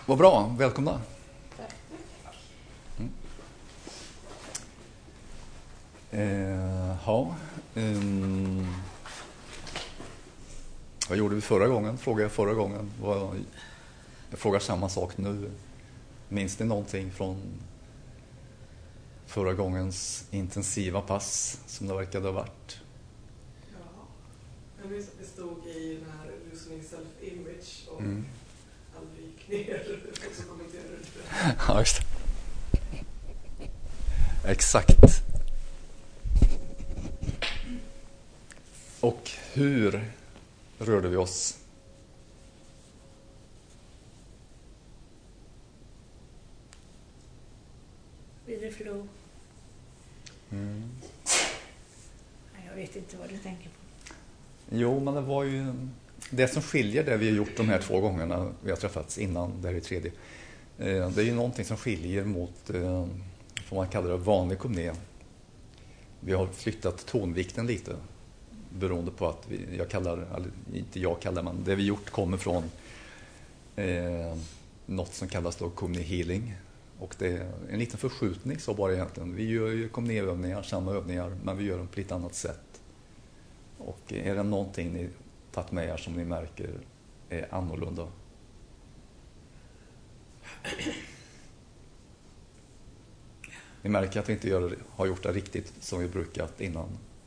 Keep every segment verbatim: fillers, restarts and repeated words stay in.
Vad bra, välkomna. Mm. Eh, ja, um, vad gjorde vi förra gången? Frågade jag förra gången. Vad, jag frågar samma sak nu. Minns ni någonting från förra gångens intensiva pass som det verkade ha varit? Ja, jag minns att vi stod i den här losing self-image och Mm. aldrig gick ner och så kommenterade du det. Ja, just det. Exakt. Och hur rörde vi oss? Blir det flow? Mm. Jag vet inte vad du tänker på. Jo, men det var ju det som skiljer det vi har gjort de här två gångerna vi har träffats innan, det här är tredje. Det är ju någonting som skiljer mot, får man kalla det, vanlig komné. Vi har flyttat tonvikten lite beroende på att vi, jag kallar, eller inte jag kallar, men det vi gjort kommer från eh, något som kallas då komné healing. Och det är en liten förskjutning så bara egentligen. Vi gör ju komnéövningar, samma övningar, men vi gör dem på ett annat sätt. Och är det någonting ni tagit med er som ni märker är annorlunda? Ni märker att vi inte gör, har gjort det riktigt som vi brukat innan.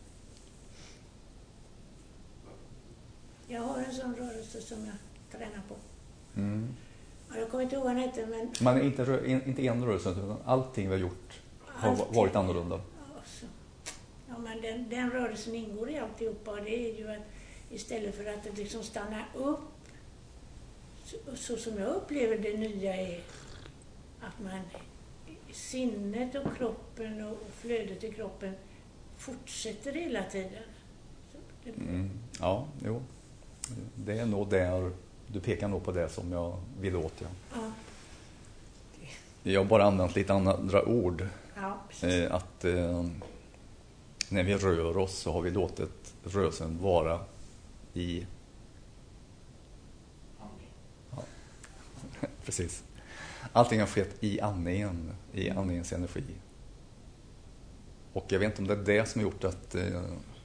Jag har en sån rörelse som jag tränar på. Mm. Jag kommer inte ihåg vad den heter, men... Men inte, inte en rörelse, utan allting vi har gjort har allting varit annorlunda. Ja, så. Ja, men den, den rörelsen ingår i alltihopa, och det är ju att istället för att det liksom stannar upp, så, så som jag upplever det nya är att man sinnet och kroppen och flödet i kroppen fortsätter hela tiden. Så det... mm. Ja, jo. Det är nog där, du pekar nog på det som jag vill åt. Ja. Ja. Jag har bara använt lite andra ord. Ja, eh, att eh, när vi rör oss så har vi låtit rörelsen vara i... Ja. Precis. Allting har skett i andningen, i andningens energi. Och jag vet inte om det är det som har gjort att eh,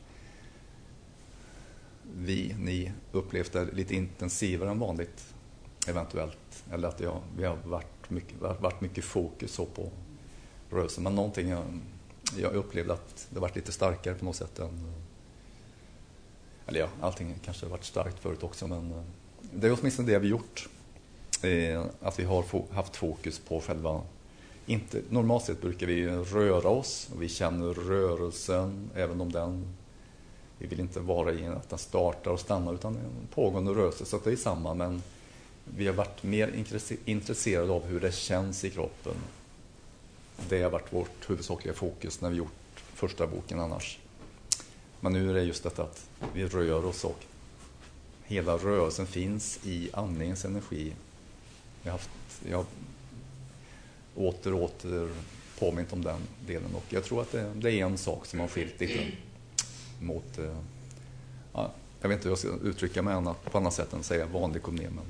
vi, ni upplevt det lite intensivare än vanligt eventuellt. Eller att jag, vi har varit mycket, varit mycket fokus så på rörelsen. Men någonting jag, jag upplevde att det varit lite starkare på något sätt än... Eller ja, allting kanske har varit starkt förut också, men det är åtminstone det vi gjort. Eh, att vi har fo- haft fokus på själva... Inte, normalt sett brukar vi röra oss och vi känner rörelsen, även om den... Vi vill inte vara i att den startar och stannar, utan en pågående rörelse, så det är samma, men vi har varit mer intresserade av hur det känns i kroppen. Det har varit vårt huvudsakliga fokus när vi gjort första boken annars. Men nu är det just detta att vi rör oss och hela rörelsen finns i andningens energi. Jag har, haft, jag har åter och åter påmint om den delen, och jag tror att det, det är en sak som har skilt lite mot, ja, jag vet inte hur jag ska uttrycka mig annat, på annat sätt än att säga vanlig komné, men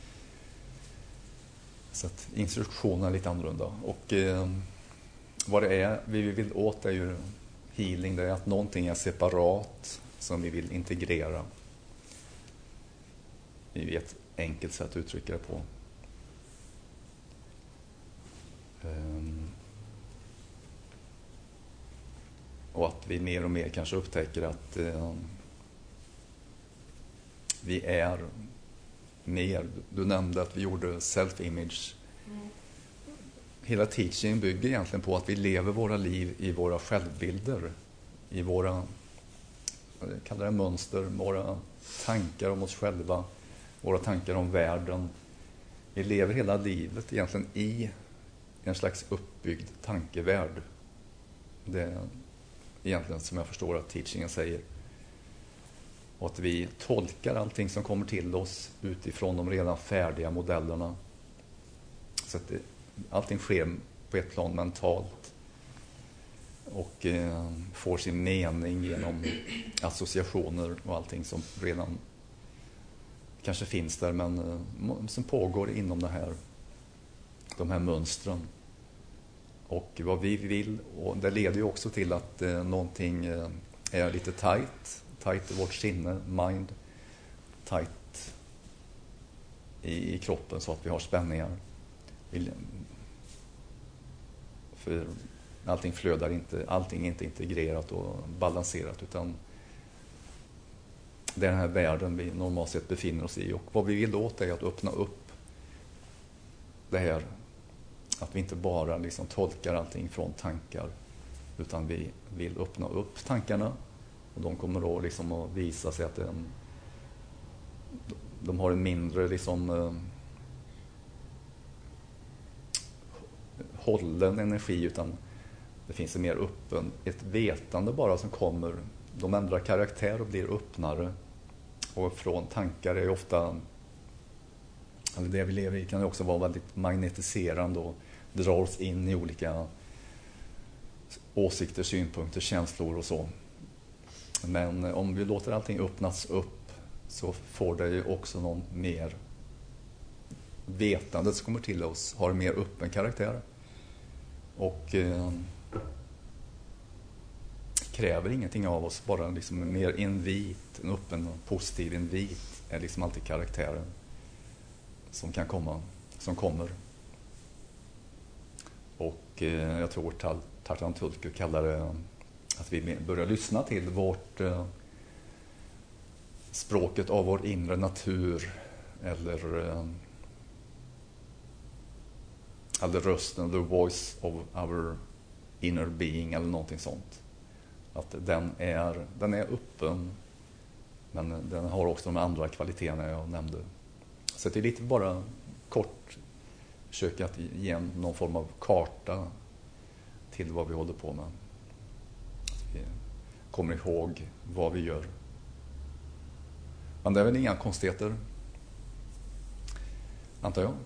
så att instruktionerna är lite annorlunda. Och eh, vad det är vi vill åt är ju healing, det är att någonting är separat som vi vill integrera. Det är ett enkelt sätt att uttrycka det på. Um, och att vi mer och mer kanske upptäcker att um, vi är mer, du nämnde att vi gjorde self-image. Mm. Hela teaching bygger egentligen på att vi lever våra liv i våra självbilder, i våra, jag kallar det mönster, våra tankar om oss själva, våra tankar om världen. Vi lever hela livet egentligen i en slags uppbyggd tankevärld. Det är egentligen som jag förstår att teachingen säger. Och att vi tolkar allting som kommer till oss utifrån de redan färdiga modellerna. Så att det, allting sker på ett plan mentalt. Och eh, får sin mening genom associationer och allting som redan kanske finns där, men eh, som pågår inom det här de här mönstren. Och vad vi vill, och det leder ju också till att eh, någonting eh, är lite tight. Tight i vårt sinne, mind. Tight i, i kroppen så att vi har spänningar. Vi, för allting flödar inte, allting är inte integrerat och balanserat, utan det är den här världen vi normalt sett befinner oss i. Och vad vi vill åt är att öppna upp det här, att vi inte bara liksom tolkar allting från tankar, utan vi vill öppna upp tankarna, och de kommer då liksom att visa sig att de, de har en mindre liksom eh, hållen energi, utan det finns en mer öppen, ett vetande bara som kommer. De ändrar karaktär och blir öppnare, och från tankar är ofta, eller det vi lever i kan ju också vara väldigt magnetiserande och drar oss in i olika åsikter, synpunkter, känslor och så. Men om vi låter allting öppnas upp så får det ju också någon mer vetande som kommer till oss, har en mer öppen karaktär och eh, kräver ingenting av oss, bara liksom en mer invit, en öppen och positiv invit är liksom alltid karaktären som kan komma, som kommer. Och eh, jag tror Tartan Tulku kallar det att vi börjar lyssna till vårt eh, språket av vår inre natur, eller eh, eller rösten, the voice of our inner being, eller någonting sånt. Att den är, den är öppen, men den har också de andra kvaliteterna jag nämnde. Så det är lite bara kort försöka att ge någon form av karta till vad vi håller på med. Att vi kommer ihåg vad vi gör. Men det är väl inga konstigheter, antar jag.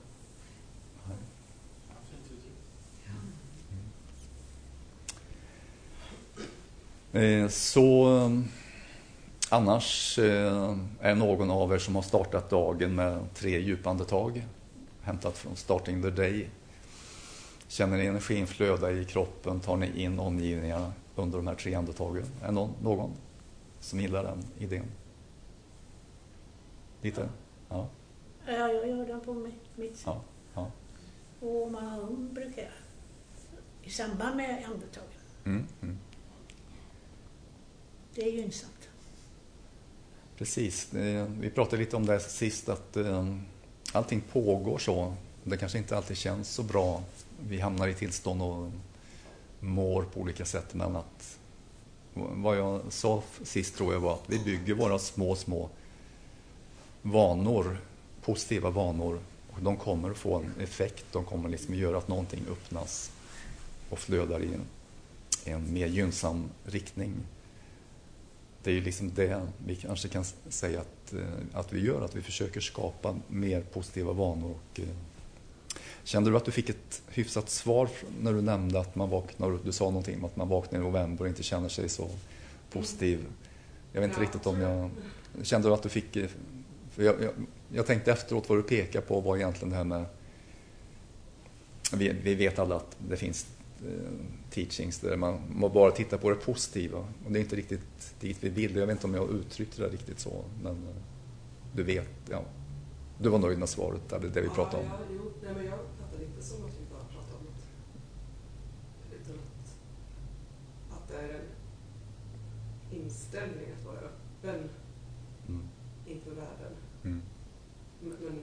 Mm. Så annars är någon av er som har startat dagen med tre djupandetag, hämtat från Starting the Day. Känner ni energin flöda i kroppen, tar ni in omgivningarna under de här tre andetagen? Är någon, någon som gillar den idén? Lite? Ja. Ja, jag gör den på mitt, mitt sätt. Ja, ja. Och man brukar jag i samband med andetagen. Mm, mm. Det är gynnsamt. Precis. Vi pratade lite om det sist, att allting pågår så. Det kanske inte alltid känns så bra. Vi hamnar i tillstånd och mår på olika sätt. Men att, vad jag sa sist tror jag var att vi bygger våra små, små vanor, positiva vanor. Och de kommer att få en effekt. De kommer liksom att göra att någonting öppnas och flödar i en, en mer gynnsam riktning. Det är ju liksom det vi kanske kan säga att, att vi gör, att vi försöker skapa mer positiva vanor. Och, kände du att du fick ett hyfsat svar när du nämnde att man vaknar, du sa någonting om att man vaknar i november och inte känner sig så positiv? Jag vet inte ja, riktigt om jag... Kände du att du fick... För jag, jag, jag tänkte efteråt vad du pekar på var egentligen det här med... Vi, vi vet alla att det finns eh, teachings där man, man bara tittar på det positiva. Och det är inte riktigt dit vi vill. Jag vet inte om jag uttryckte det riktigt så. Men eh, du vet, ja. Du var nöjd med svaret, eller det vi pratade om. Ja, jo, nej, men jag uppfattar inte som att vi bara pratar om något. Utan att, att det är en inställning att vara öppen mm. inför världen. Mm. Men, men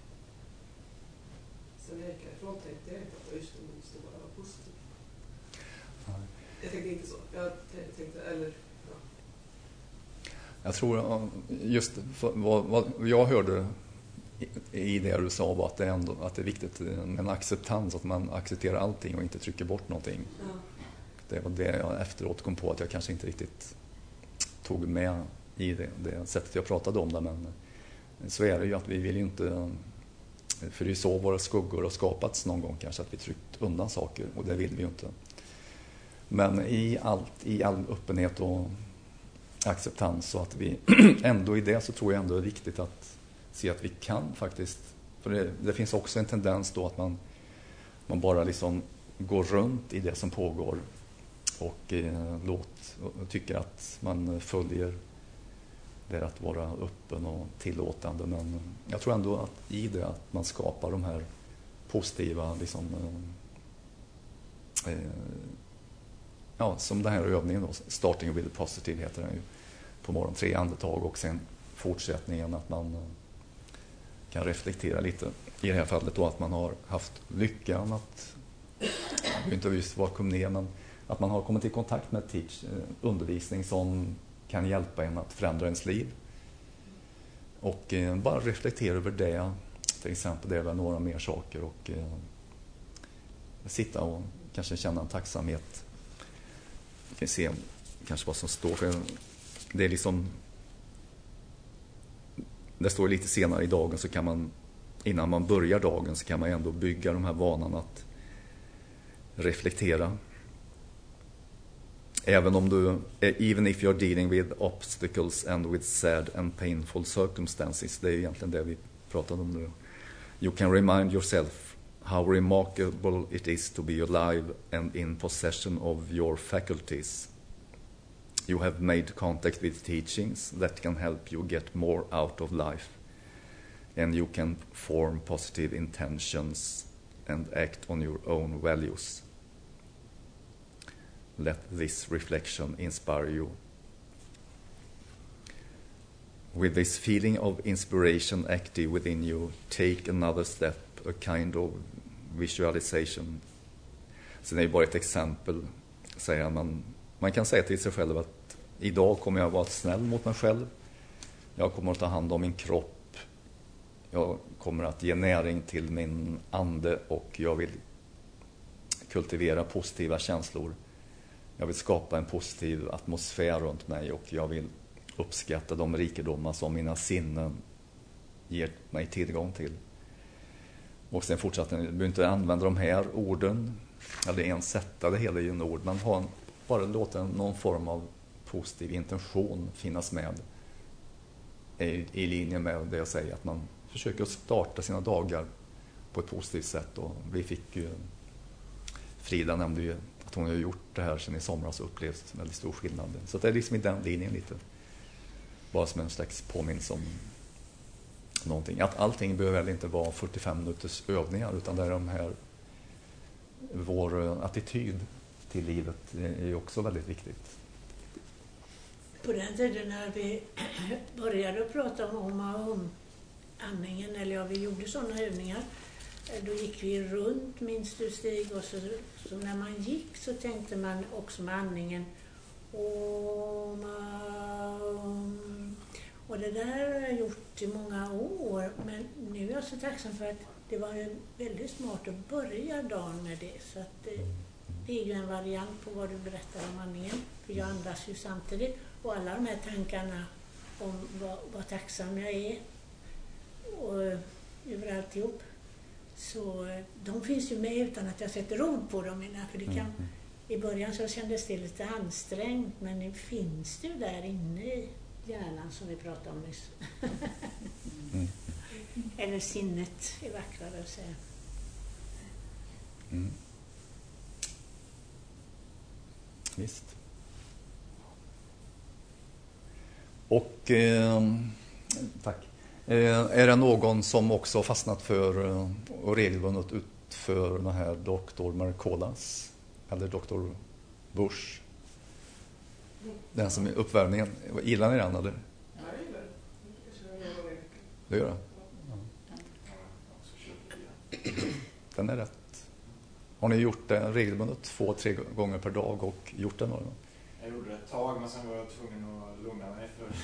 sen när jag gick ifrån tänkte jag inte att just det måste vara positivt. Nej. Jag tänkte inte så. Jag tänkte, eller... Ja. Jag tror just vad, vad jag hörde i det du sa var att det, ändå, att det är viktigt med en acceptans, att man accepterar allting och inte trycker bort någonting. Ja. Det var det jag efteråt kom på att jag kanske inte riktigt tog med i det, det sättet jag pratade om det, men så är det ju att vi vill ju inte, för det är så våra skuggor har skapats någon gång kanske, att vi tryckt undan saker, och det vill vi ju inte. Men i allt, i all öppenhet och acceptans, så att vi ändå i det, så tror jag ändå det är viktigt att se att vi kan faktiskt, för det, det finns också en tendens då att man man bara liksom går runt i det som pågår och eh, låt, och tycker att man följer det att vara öppen och tillåtande. Men jag tror ändå att i det att man skapar de här positiva liksom, eh, ja, som den här övningen då, starting with positive heter den ju på morgon, tre andetag och sen fortsättningen att man kan reflektera lite i det här fallet då att man har haft lyckan att inte visst vad kom ner men att man har kommit i kontakt med teach, undervisning som kan hjälpa en att förändra ens liv och eh, bara reflektera över det till exempel det är väl några mer saker och eh, sitta och kanske känna en tacksamhet. Vi kan se kanske vad som står för det är liksom det står lite senare i dagen så kan man innan man börjar dagen så kan man ändå bygga de här vanan att reflektera. Även om du even if you're dealing with obstacles and with sad and painful circumstances, det är egentligen det vi pratade om nu. You can remind yourself how remarkable it is to be alive and in possession of your faculties. You have made contact with teachings that can help you get more out of life. And you can form positive intentions and act on your own values. Let this reflection inspire you. With this feeling of inspiration active within you, take another step, a kind of visualization. Sen är det bara ett exempel, säger man. Man kan säga till sig själv att idag kommer jag vara snäll mot mig själv. Jag kommer att ta hand om min kropp. Jag kommer att ge näring till min ande och jag vill kultivera positiva känslor. Jag vill skapa en positiv atmosfär runt mig och jag vill uppskatta de rikedomar som mina sinnen ger mig tillgång till. Och sen fortsätter jag behöver inte använda de här orden eller ens sätta det hela i en ord, men ha en, bara låta någon form av positiv intention finnas med i, i linje med det jag säger, att man försöker starta sina dagar på ett positivt sätt. Och vi fick ju, Frida nämnde ju att hon har gjort det här sedan i somras och upplevt väldigt stor skillnad. Så det är liksom i den linjen lite. Bara som en slags påminnelse om någonting. Att allting behöver väl inte vara fyrtiofem minuters övningar, utan det är de här, vår attityd till livet är ju också väldigt viktigt. På den tiden när vi började prata om, om andningen, eller ja, vi gjorde sådana övningar, då gick vi runt, minst du Stig, och så, så när man gick så tänkte man också med andningen om, om. Och det där har jag gjort i många år, men nu är jag så tacksam för att det var ju väldigt smart att börja dagen med det, så att det, det är ju en variant på vad du berättar om andningen, för jag andas ju samtidigt, och alla de här tankarna om vad, vad tacksam jag är och över alltihop, så de finns ju med utan att jag sätter ord på dem innan, för det kan, mm. i början så kändes det lite ansträngt, men nu finns det ju där inne i hjärnan som vi pratade om nyss. mm. Eller sinnet är vackrare att säga. Mm. Visst. Och eh, tack. Eh, är det någon som också har fastnat för eh, och regelbundet utför den här doktor Mercolas eller doktor Bush? Den som är uppvärmningen. Gillar ni den eller? Ja, jag gillar det. Det gör det? Ja. Den är rätt. Har ni gjort det regelbundet två, tre gånger per dag och gjort det några gånger? Jag gjorde det ett tag, men sen var jag tvungen att lugna mig för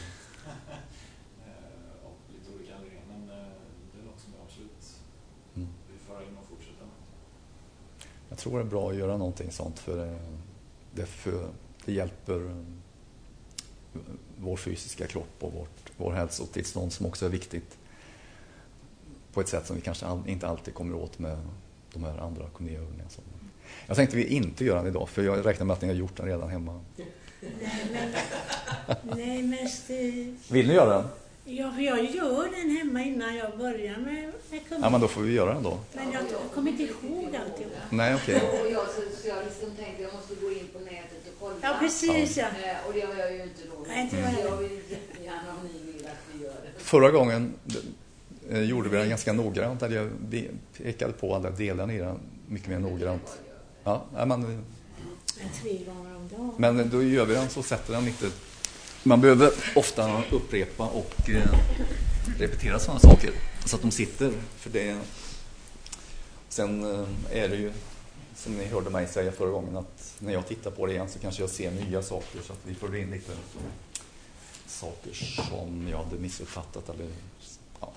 av lite olika anledningar. Men det är något som jag absolut vill föra in och fortsätta med. Jag tror det är bra att göra någonting sånt, för det, för, det hjälper vår fysiska kropp och vårt, vår hälsotillstånd, som också är viktigt på ett sätt som vi kanske inte alltid kommer åt med de här andra kondioövningarna. Jag tänkte vi inte göra den idag, för jag räknar med att ni har gjort den redan hemma. Nej, men, nej, men Stig... Vill ni göra den? Ja, för jag gör den hemma innan jag börjar med, med kummin. Ja, men då får vi göra den då. Men jag kommer inte ihåg alltihop. Nej, okej. Okay. Och jag, så, så jag liksom tänkte jag måste gå in på nätet och kolla. Ja, precis ja. Eh, och det har jag ju inte då. Nej, inte mm. jag. Jag vill jättegärna om ni vill att vi gör det. Förra gången eh, gjorde vi den ganska noggrant. Där jag pekade på alla delarna i den mycket mer noggrant. Ja, men, tre gånger om dagen. Men då gör vi den så sätter den lite. Man behöver ofta upprepa och eh, repetera sådana saker så att de sitter. För det. Sen eh, är det ju som ni hörde mig säga förra gången att när jag tittar på det igen så kanske jag ser nya saker så att vi får in lite saker som jag hade missuppfattat eller ja.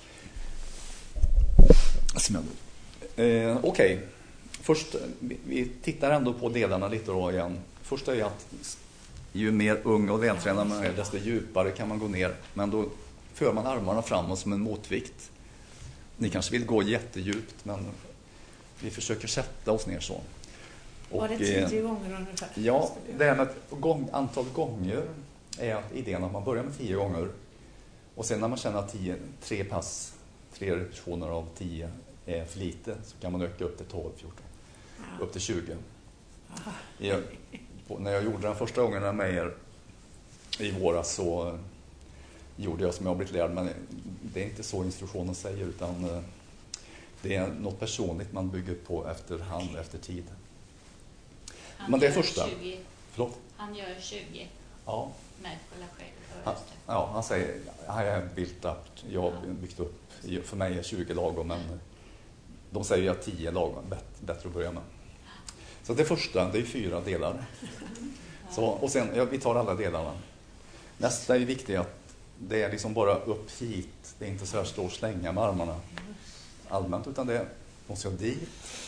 Som jag eh, Okej. Okay. Först, vi tittar ändå på delarna lite då igen. Först är att ju mer ung och vältränad man är, desto djupare kan man gå ner. Men då för man armarna framåt som en motvikt. Ni kanske vill gå jättedjupt, men vi försöker sätta oss ner så. Och, var det tio gånger ungefär? Ja, det här med gång, antal gånger är idén att man börjar med tio gånger. Och sen när man känner att tio, tre pass, tre repetitioner av tio är för lite så kan man öka upp till tolv, fjorton. Ja. Upp till tjugo. Jag, på, när jag gjorde den första gången med er i våras så gjorde jag som jag har blivit lärd. Men det är inte så instruktionen säger utan det är något personligt man bygger på efter hand, efter tid. Han men det är gör första. tjugo. Förlåt? Han gör tjugo. Ja. Med kolla själv. Han, ja, han säger jag har byggt upp, jag har byggt upp, för mig är tjugo lagom, men de säger att tio lagom, bättre att börja med. Så det första, det är fyra delar. Så, och sen, ja, vi tar alla delarna. Nästa är viktigt att det är liksom bara upp hit. Det är inte så här stå och slänga med armarna allmänt, utan det måste jag dit.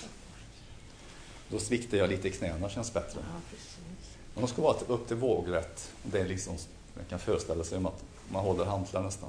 Då sviktar jag lite i knäna, känns bättre. Men de ska vara upp till vågrätt. Det är liksom, man kan föreställa sig om att man håller hantlar nästan.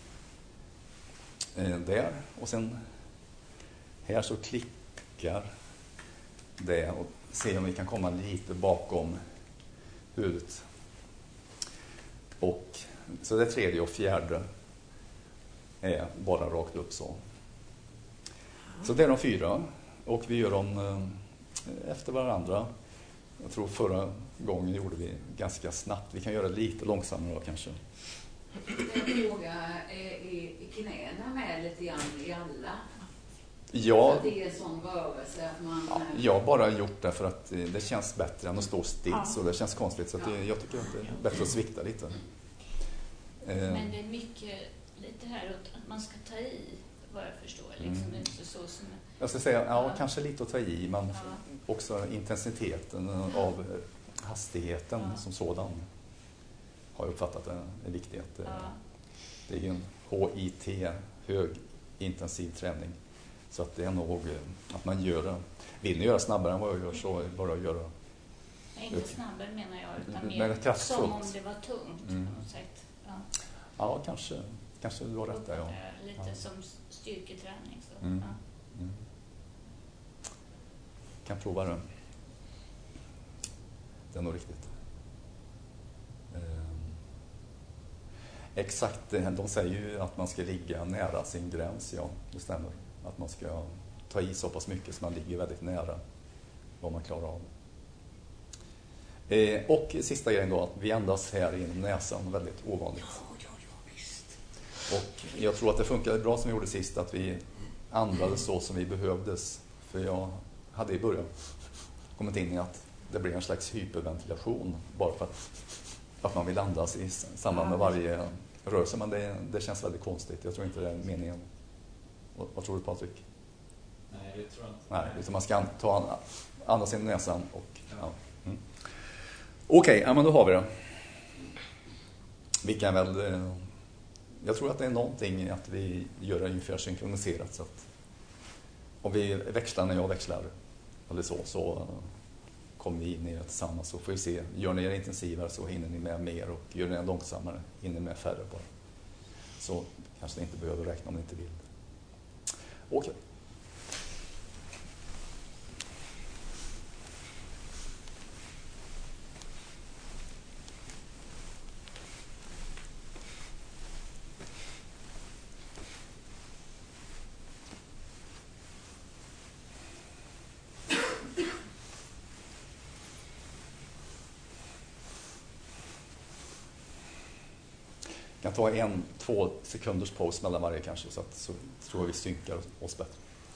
Eh, där. Och sen här så klickar det och se om vi kan komma lite bakom huvudet. Och så det tredje och fjärde är bara rakt upp så. Så det är de fyra. Och vi gör dem eh, efter varandra. Jag tror förra gången gjorde vi ganska snabbt. Vi kan göra lite långsammare då kanske. En fråga, är, är knäna med lite grann i alla? Ja, så det är en sån rörelse att man... Ja, jag har bara gjort det för att det känns bättre än att stå still. Ja. Så det känns konstigt. Så att det, jag tycker att det är bättre att svikta lite. Men det är mycket lite här att man ska ta i, vad jag förstår. Liksom. Mm. Inte så som... Jag ska säga, ja, ja, kanske lite att ta i, men ja. Också intensiteten av hastigheten ja. Som sådan har jag uppfattat det är viktigt. Ja. Det är ju en H I T, hög intensiv träning. Så att det är nog att man gör det. Vill ni göra snabbare än vad jag gör så är det bara att göra. Nej, inte snabbare menar jag, utan mer som om det var tungt mm. på något sätt. Ja, ja kanske. Kanske du har rätt där, ja. Lite ja. Som styrketräning. Så. Mm. Ja. Mm. Kan prova det. Det är nog riktigt. Eh, exakt, de säger ju att man ska ligga nära sin gräns, ja, det stämmer. Att man ska ta i så pass mycket så man ligger väldigt nära vad man klarar av. Eh, och sista grejen då, att vi andas här in näsan, väldigt ovanligt. Och jag tror att det funkade bra som vi gjorde sist, att vi andades så som vi behövdes. För jag hade i början kommit in i att det blir en slags hyperventilation bara för att, att man vill andas i samband med varje rörelse. Men det, det känns väldigt konstigt. Jag tror inte det är meningen. Vad, vad tror du, Patrik? Nej, det tror jag inte. Nej, utan man ska ta andas in i näsan. Och, ja. Ja. Mm. Okej, okay, ja, men då har vi det. Vi kan väl... Jag tror att det är någonting att vi gör det ungefär synkroniserat. Så att om vi växlar när jag växlar eller så, så kommer vi in i det tillsammans. Så får vi se, gör ni er intensivare så hinner ni med mer och gör ni er långsammare hinner ni med färre bara. Så kanske ni inte behöver räkna om ni inte vill. Okej. Okay. kan ta en, två sekunders paus mellan varje kanske, så att så tror jag vi synkar oss bättre.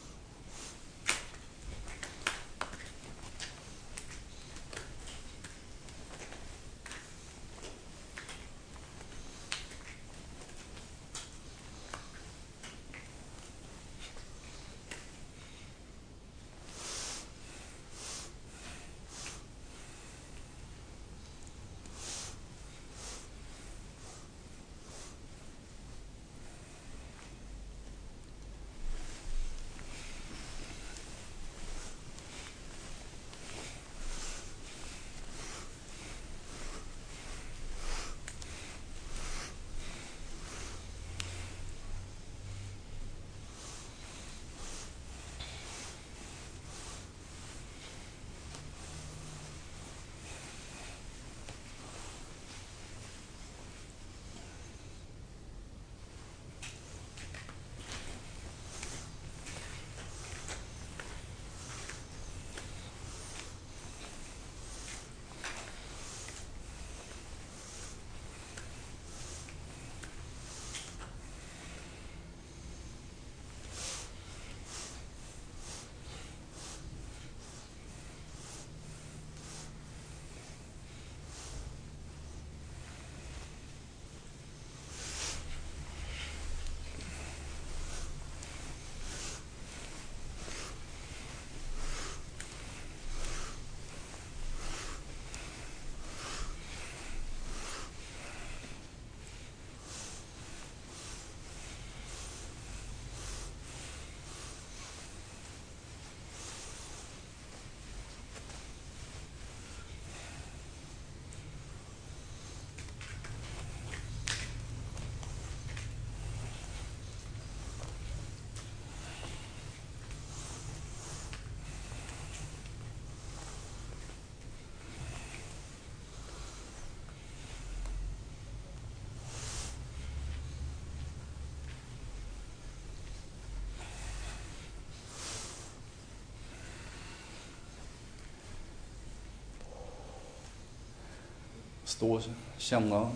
Stå, känna,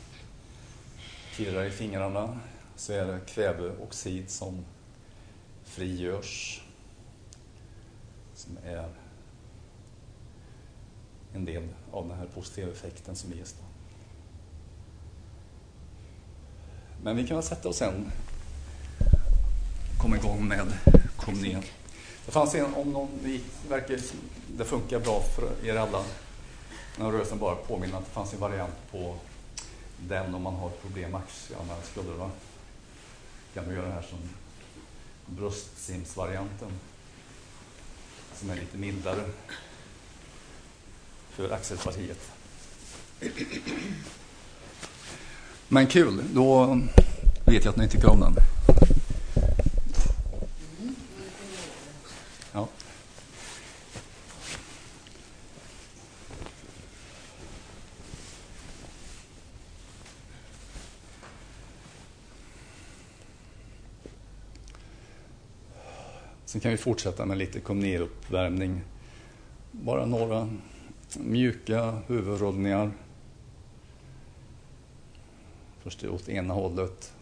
pirra i fingrarna, så är det kväveoxid som frigörs, som är en del av den här positiva effekten som ges då. Men vi kan väl sätta oss sen, komma igång med komningen. Det fanns en, om någon, det verkar, det funkar bra för er alla. Den rörelsen bara påminner att det fanns en variant på den om man har problem med axlarna med skulderna. Kan du göra det här som bröstsimsvarianten, som är lite mildare för axelpartiet. Men kul, då vet jag att ni tycker om den. Ja. Sen kan vi fortsätta med lite kom ner-uppvärmning. Bara några mjuka huvudrullningar. Först åt ena hållet.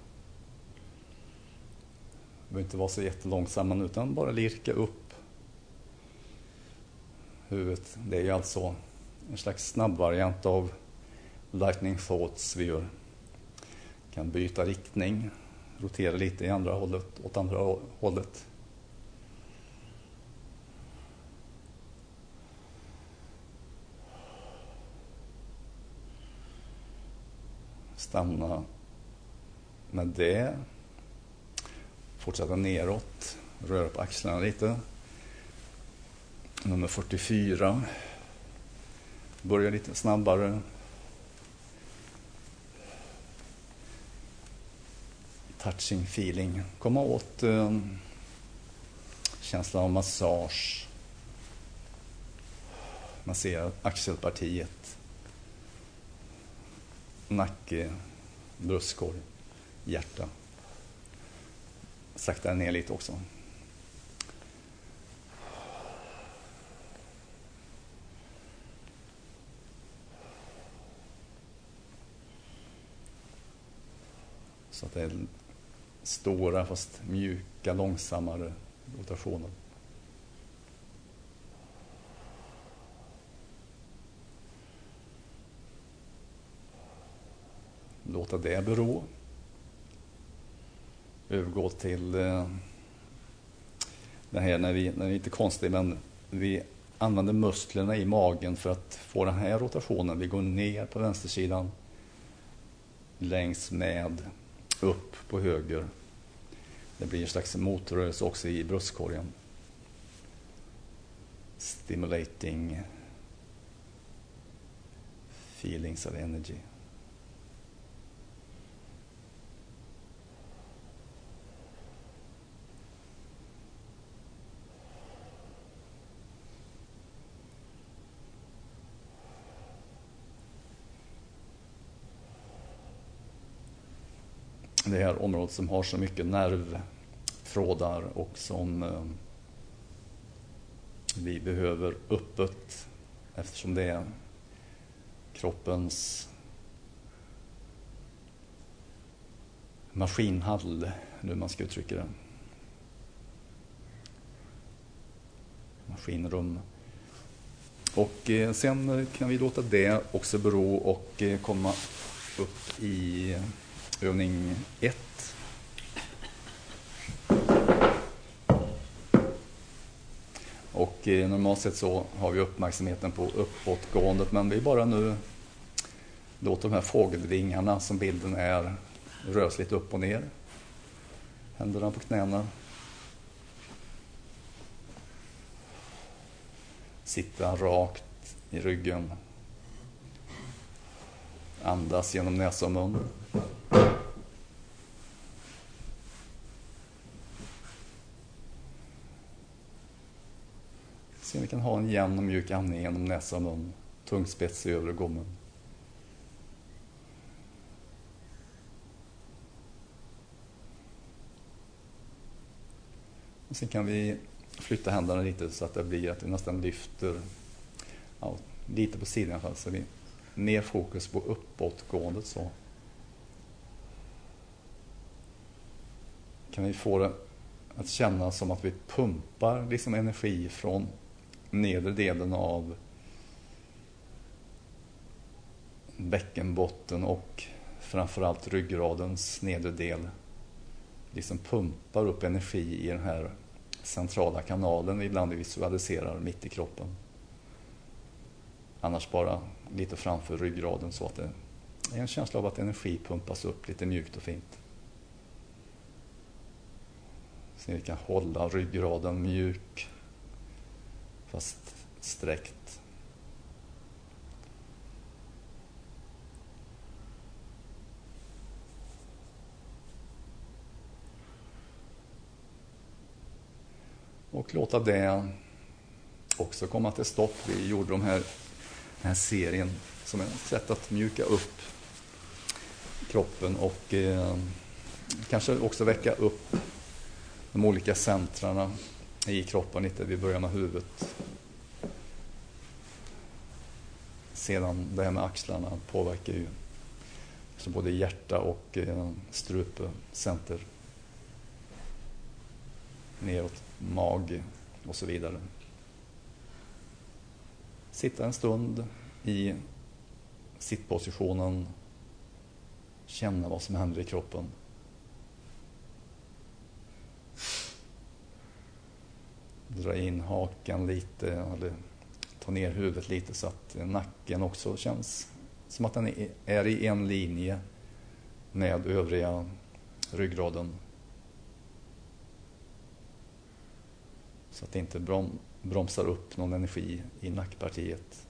Det behöver inte vara så jättelångsamma utan bara lirka upp huvudet. Det är ju alltså en slags snabb variant av lightning thoughts vi gör. Kan byta riktning, rotera lite i andra hållet, åt andra hållet. Stanna med det. Fortsätta neråt. Röra på axlarna lite. Nummer fyrtiofyra. Börja lite snabbare. Touching feeling. Komma åt eh, känslan av massage. Massera axelpartiet. Nacke, bröstkorg, hjärta. Sakta ner lite också. Så att det är stora fast mjuka, långsammare rotationer. Låta det bero. Övergå till eh, det här när vi, när vi inte är konstigt, men vi använder musklerna i magen för att få den här rotationen. Vi går ner på vänstersidan längs med upp på höger. Det blir en slags motrörelse också i bröstkorgen. Stimulating feelings of energy. Det här området som har så mycket nervtrådar och som eh, vi behöver öppet eftersom det är kroppens maskinhall, nu man ska uttrycka det. Maskinrum. Och eh, sen kan vi låta det också bero och eh, komma upp i övning ett. Och eh, normalt sett så har vi uppmärksamheten på uppåtgåendet, men vi bara nu låter de här fågelvingarna som bilden är rörs lite upp och ner. Händerna på knäna. Sitta rakt i ryggen. Andas genom näsa och mun. Så vi kan ha en jämn och mjuk andning genom näsa och mun. Tungspets i övre gommen. Och sen kan vi flytta händerna lite så att det blir att vi nästan lyfter ja, lite på sidan i alla fall. Så vi mer fokus på uppåtgåendet så. Kan vi få det att känna som att vi pumpar liksom energi från nedre delen av bäckenbotten och framförallt ryggradens nedre del. Liksom pumpar upp energi i den här centrala kanalen vi ibland visualiserar mitt i kroppen. Annars bara lite framför ryggraden så att det är en känsla av att energi pumpas upp lite mjukt och fint. Så vi kan hålla ryggraden mjuk fast sträckt. Och låta det också komma till stopp. Vi gjorde de här, den här serien som är ett sätt att mjuka upp kroppen och eh, kanske också väcka upp de olika centrarna i kroppen lite. Vi börjar med huvudet. Sedan det här med axlarna påverkar ju så både hjärta och eh, strupcenter. Neråt mag och så vidare. Sitta en stund i sittpositionen. Känna vad som händer i kroppen. Dra in hakan lite eller ta ner huvudet lite så att nacken också känns som att den är i en linje med övriga ryggraden. Så att det inte brom- bromsar upp någon energi i nackpartiet.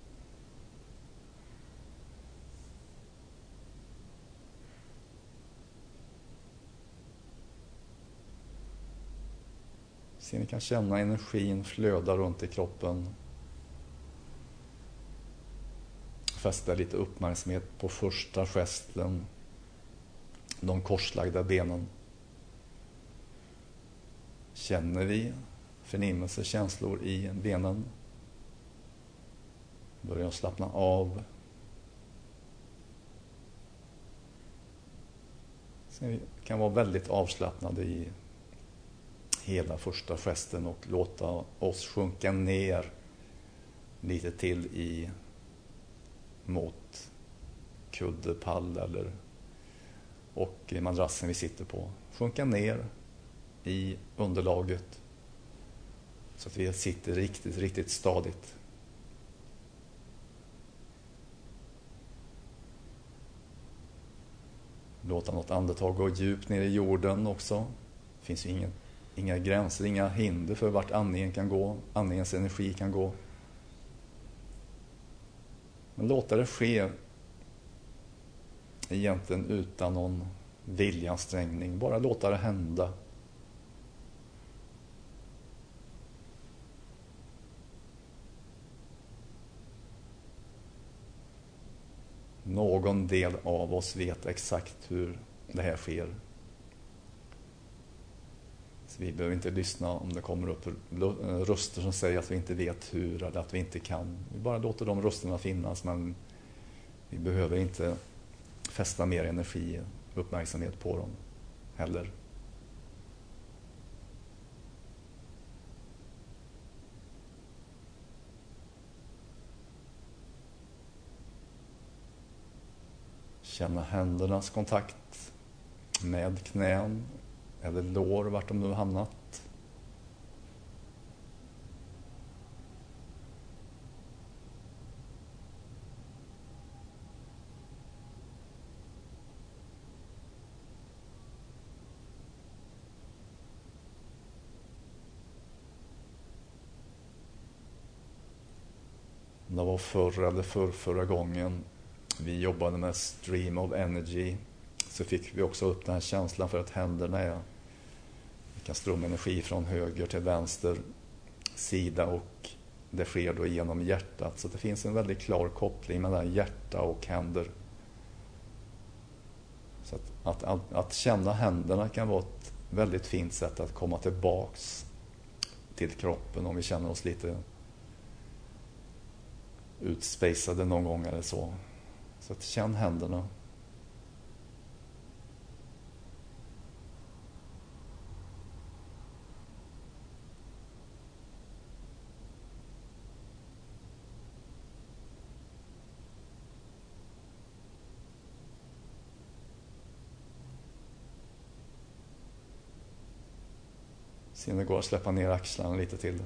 Så ni kan känna energin flöda runt i kroppen. Fästa lite uppmärksamhet på första gesten. De korslagda benen. Känner vi förnimmelse, känslor i benen. Börjar slappna av. Så vi kan vara väldigt avslappnade i hela första gesten och låta oss sjunka ner lite till i mot kudde, pall eller och madrassen vi sitter på. Sjunka ner i underlaget så att vi sitter riktigt, riktigt stadigt. Låta något andetag gå djupt ner i jorden också. Det finns ju ingen, inga gränser, inga hinder för vart andningen kan gå. Andningens energi kan gå. Men låta det ske egentligen utan någon viljansträngning. Bara låta det hända. Någon del av oss vet exakt hur det här sker. Så vi behöver inte lyssna om det kommer upp röster som säger att vi inte vet hur eller att vi inte kan. Vi bara låter de rösterna finnas, men vi behöver inte fästa mer energi och uppmärksamhet på dem heller. Känna händernas kontakt med knän eller lår, vart de nu hamnat. Det var förr eller för förra gången vi jobbade med stream of energy, så fick vi också upp den här känslan för att händerna är, vi kan strömma energi från höger till vänster sida och det sker då genom hjärtat. Så det finns en väldigt klar koppling mellan hjärta och händer. Så att, att, att, att känna händerna kan vara ett väldigt fint sätt att komma tillbaks till kroppen om vi känner oss lite utspacade någon gång eller så. Så att känn händerna. Se om det går att släppa ner axlarna lite till.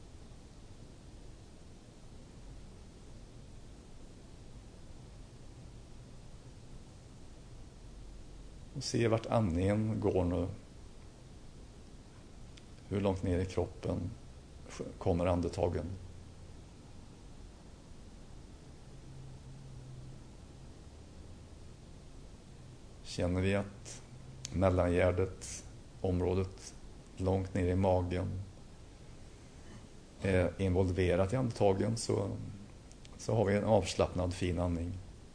Och se vart andningen går nu. Hur långt ner i kroppen kommer andetagen. Känner vi att mellangärdet, området långt ner i magen är involverat i andetagen, så, så har vi en avslappnad fin andning.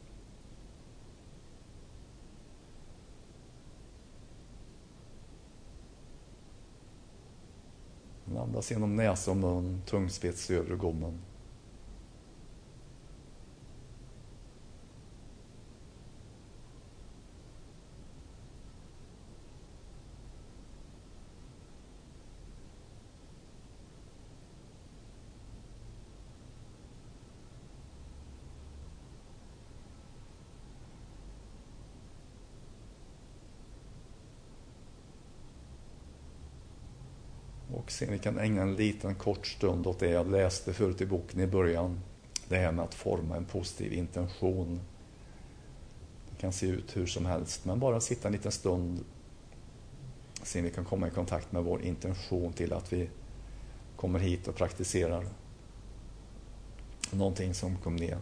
Andas genom näsa och mun, tungspets i övre gommen. Och sen vi kan ägna en liten kort stund åt det jag läste förut i boken i början. Det här med att forma en positiv intention. Det kan se ut hur som helst, men bara sitta en liten stund. Sen vi kan komma i kontakt med vår intention till att vi kommer hit och praktiserar någonting som kom ner.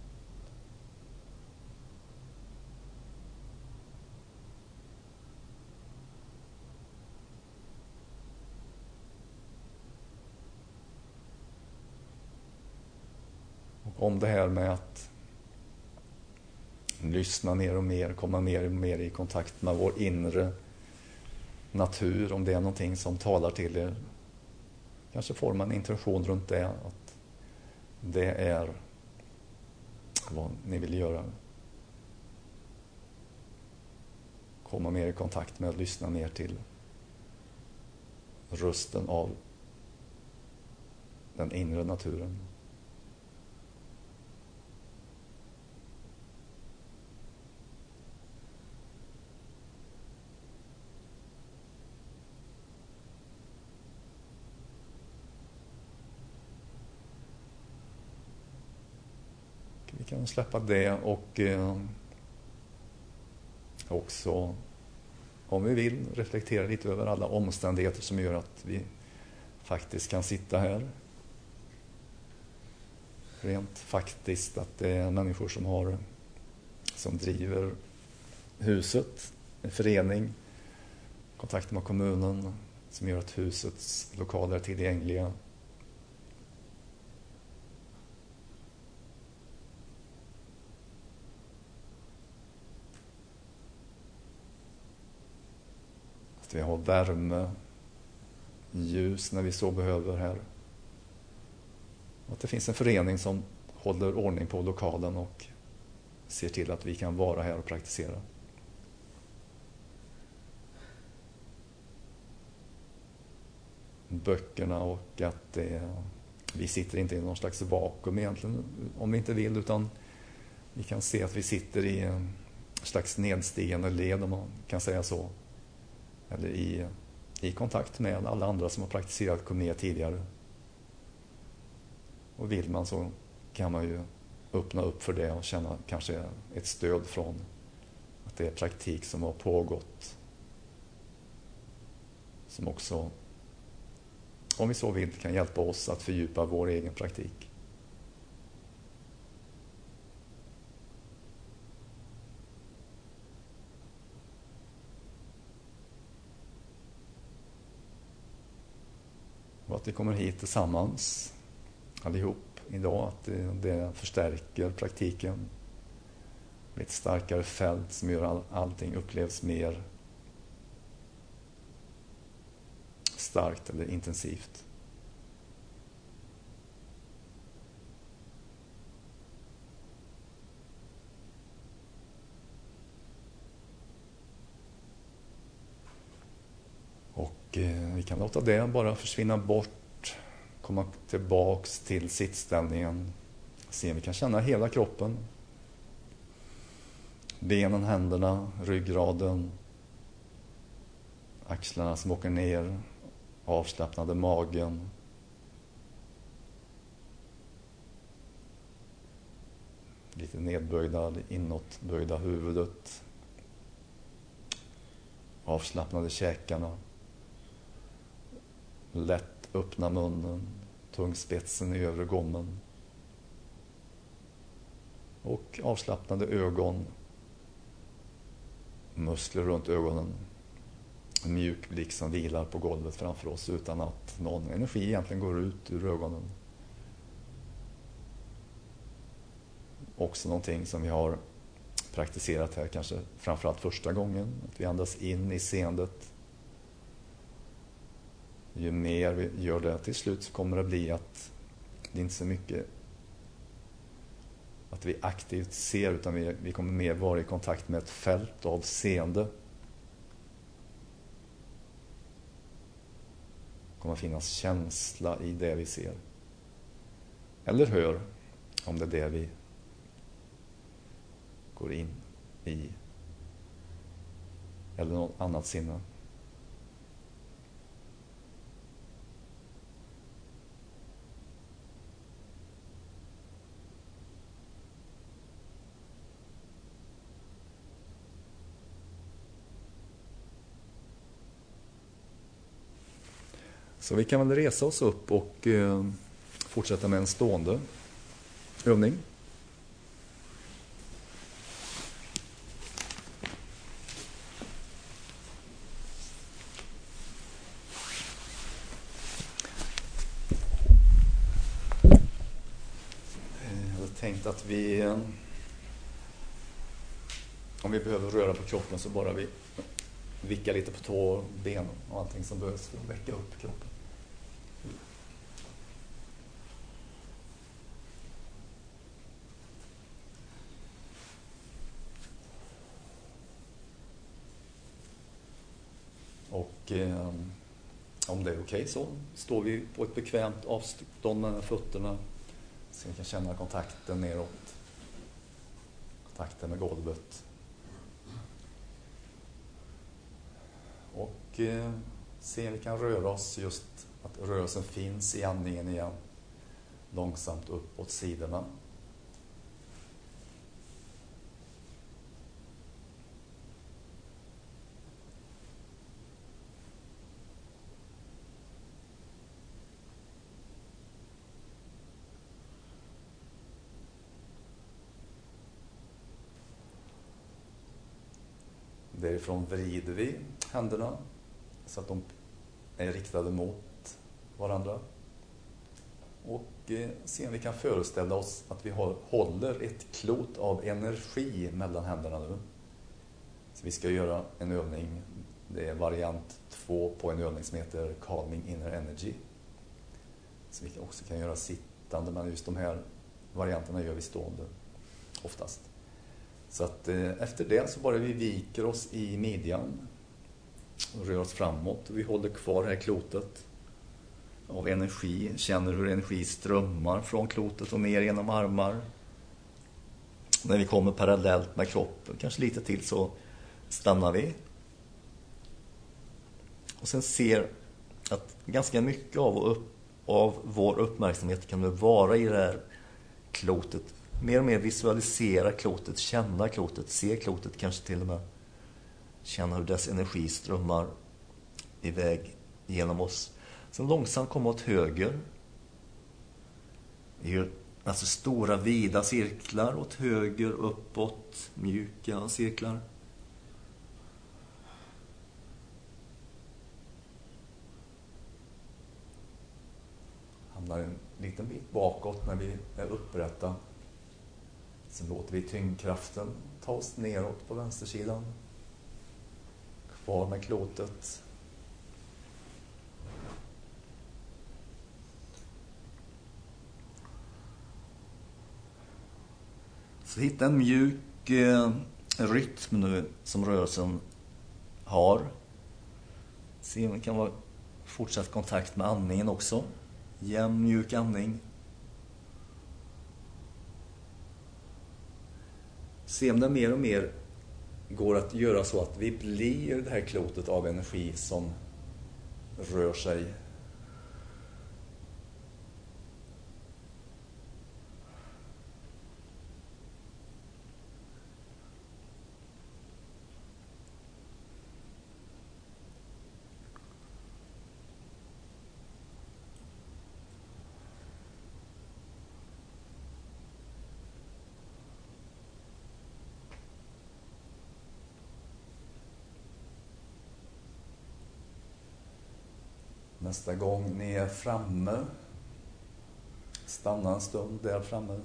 Om det här med att lyssna mer och mer, komma mer och mer i kontakt med vår inre natur, om det är någonting som talar till er, kanske forma en intention runt det, att det är vad ni vill göra. komma mer i kontakt med, lyssna mer till rösten av den inre naturen. Vi kan släppa det och eh, också, om vi vill, reflektera lite över alla omständigheter som gör att vi faktiskt kan sitta här. Rent faktiskt att det är människor som har som driver huset, en förening, kontakt med kommunen som gör att husets lokaler är tillgängliga. Att vi har värme, ljus när vi så behöver här. Och att det finns en förening som håller ordning på lokalen och ser till att vi kan vara här och praktisera. Böckerna och att det, vi sitter inte i någon slags vakuum egentligen om vi inte vill, utan vi kan se att vi sitter i en slags nedstigande led, om man kan säga så. Eller i, i kontakt med alla andra som har praktiserat Kumé tidigare. Och vill man så kan man ju öppna upp för det och känna kanske ett stöd från att det är praktik som har pågått. Som också, om vi så vill, kan hjälpa oss att fördjupa vår egen praktik. Och att vi kommer hit tillsammans allihop idag, att det, det förstärker praktiken med ett starkare fält som gör all, allting upplevs mer starkt eller intensivt. Och eh, vi kan låta det bara försvinna bort, komma tillbaks till sittställningen, se om vi kan känna hela kroppen, benen, händerna, ryggraden, axlarna som åker ner, avslappnade magen, lite nedböjda, inåtböjda huvudet, avslappnade käkarna, lätt öppna munnen, tungspetsen i övre gommen och avslappnade ögon, muskler runt ögonen, en mjuk blick som vilar på golvet framför oss utan att någon energi egentligen går ut ur ögonen. Också någonting som vi har praktiserat här kanske framförallt första gången, att vi andas in i seendet. Ju mer vi gör det till slut så kommer det bli att det inte är så mycket att vi aktivt ser, utan vi, vi kommer mer vara i kontakt med ett fält av seende. Det kommer finnas känsla i det vi ser. Eller hör, om det är det vi går in i. Eller något annat sinne. Så vi kan väl resa oss upp och eh, fortsätta med en stående övning. Jag hade tänkt att vi, eh, om vi behöver röra på kroppen så bara vi vicka lite på tå och ben och allting som behövs för att väcka upp kroppen. Och eh, om det är okej okay, så står vi på ett bekvämt avstånd med fötterna. Så vi kan känna kontakten neråt. Kontakten med golvet. Och eh, se om vi kan röra oss, just att rörelsen finns i andningen igen. Långsamt uppåt sidorna. Därifrån vrider vi händerna så att de är riktade mot varandra. Och eh, sen vi kan föreställa oss att vi har, håller ett klot av energi mellan händerna nu. Så vi ska göra en övning, det är variant två på en övning som heter Calming Inner Energy. Så vi också kan göra sittande, men just de här varianterna gör vi stående oftast. Så att eh, efter det så bara vi viker oss i midjan och rör oss framåt. Vi håller kvar det här klotet av energi. Känner hur energi strömmar från klotet och ner genom armar. När vi kommer parallellt med kroppen, kanske lite till, så stannar vi. Och sen ser att ganska mycket av, upp, av vår uppmärksamhet kan det vara i det här klotet. Mer och mer visualisera klotet, känna klotet, se klotet, kanske till och med känna hur dess energi strömmar iväg genom oss. Sen långsamt komma åt höger. Vi gör alltså stora vida cirklar åt höger, uppåt, mjuka cirklar. Hamnar en liten bit bakåt när vi är upprätta. Sen låter vi tyngdkraften ta oss neråt på vänstersidan. Kvar med klotet. Så hitta en mjuk eh, rytm nu som rörelsen har. Se om det kan vara fortsatt kontakt med andningen också. Jämn, mjuk andning. Se om det mer och mer går att göra så att vi blir det här klotet av energi som rör sig. Nästa gång ni är framme, stanna en stund där framme.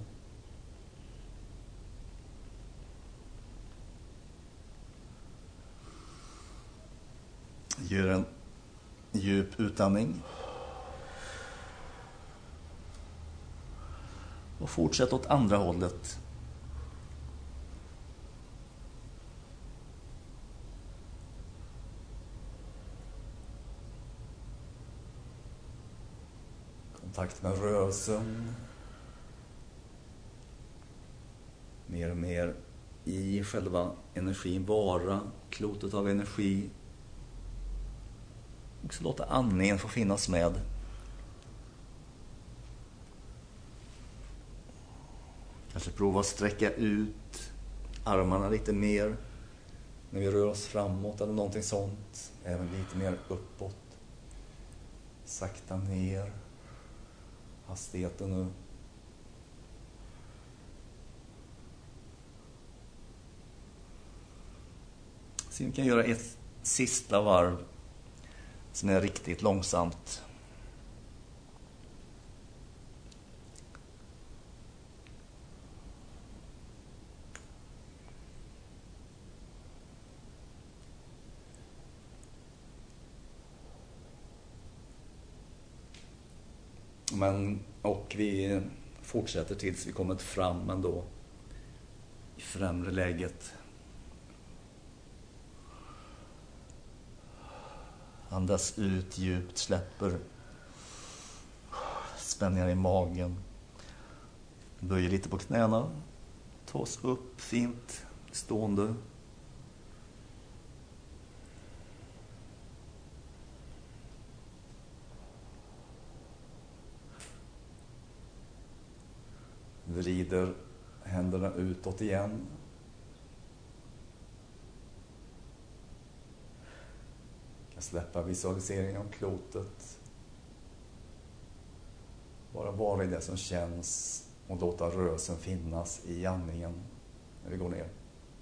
Gör en djup utandning. Och fortsätt åt andra hållet. Kontakt med rörelsen. Mer och mer i själva energin vara. Klotet av energi. Och så låta andningen få finnas med. Kanske prova att sträcka ut armarna lite mer när vi rör oss framåt eller någonting sånt. Även lite mer uppåt. Sakta ner. Hastigheten nu. Så vi kan göra ett sista varv som är riktigt långsamt. Men, och vi fortsätter tills vi kommer fram ändå i främre läget. Andas ut djupt, släpper spänningar i magen. Böjer lite på knäna. Ta oss upp fint, stående. Vrider händerna utåt igen. Kan släppa visualiseringen om klotet. Bara vara i det som känns och låta rörelsen finnas i andningen när vi går ner.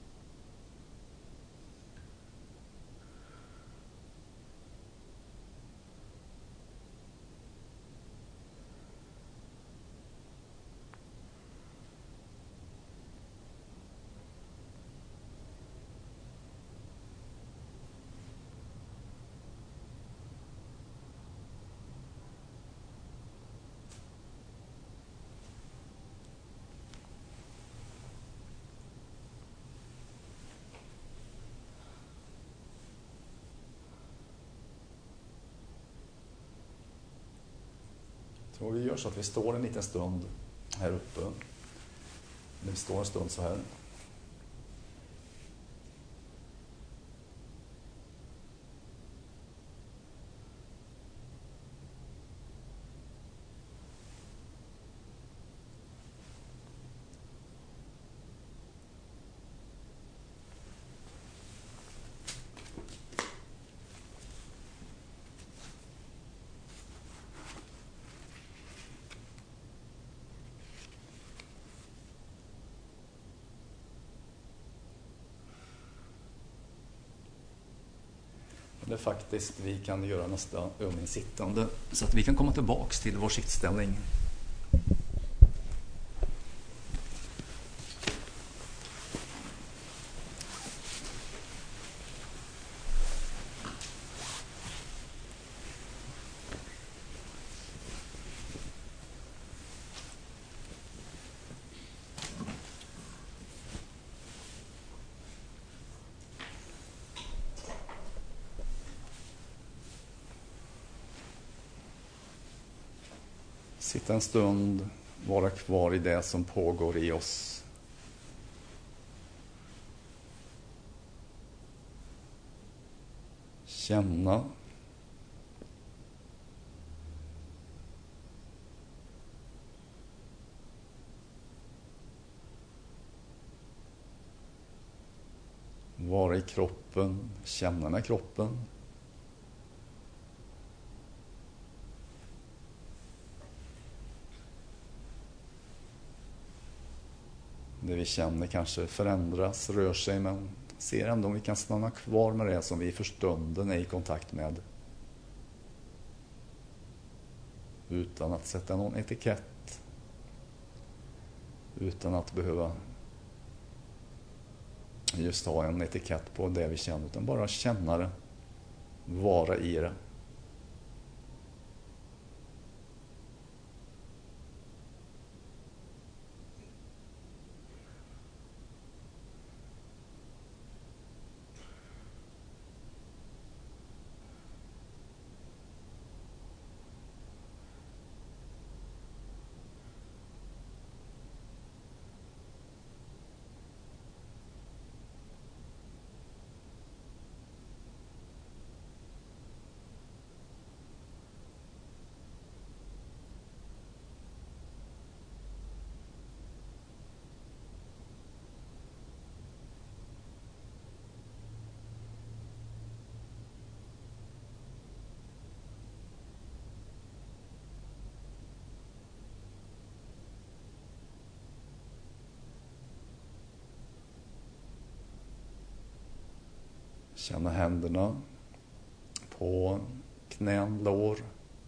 Så vi gör så att vi står en liten stund här uppe. Vi står en stund så här. Eller faktiskt vi kan göra nästa övning sittande så att vi kan komma tillbaks till vår sittställning. Sitta en stund, vara kvar i det som pågår i oss. Känna. Vara i kroppen, känna med kroppen. Det vi känner kanske förändras, rör sig, men ser ändå om vi kan stanna kvar med det som vi för stunden är i kontakt med. Utan att sätta någon etikett. Utan att behöva just ha en etikett på det vi känner, utan bara känna det, vara i det. Känna händerna på knän, lår.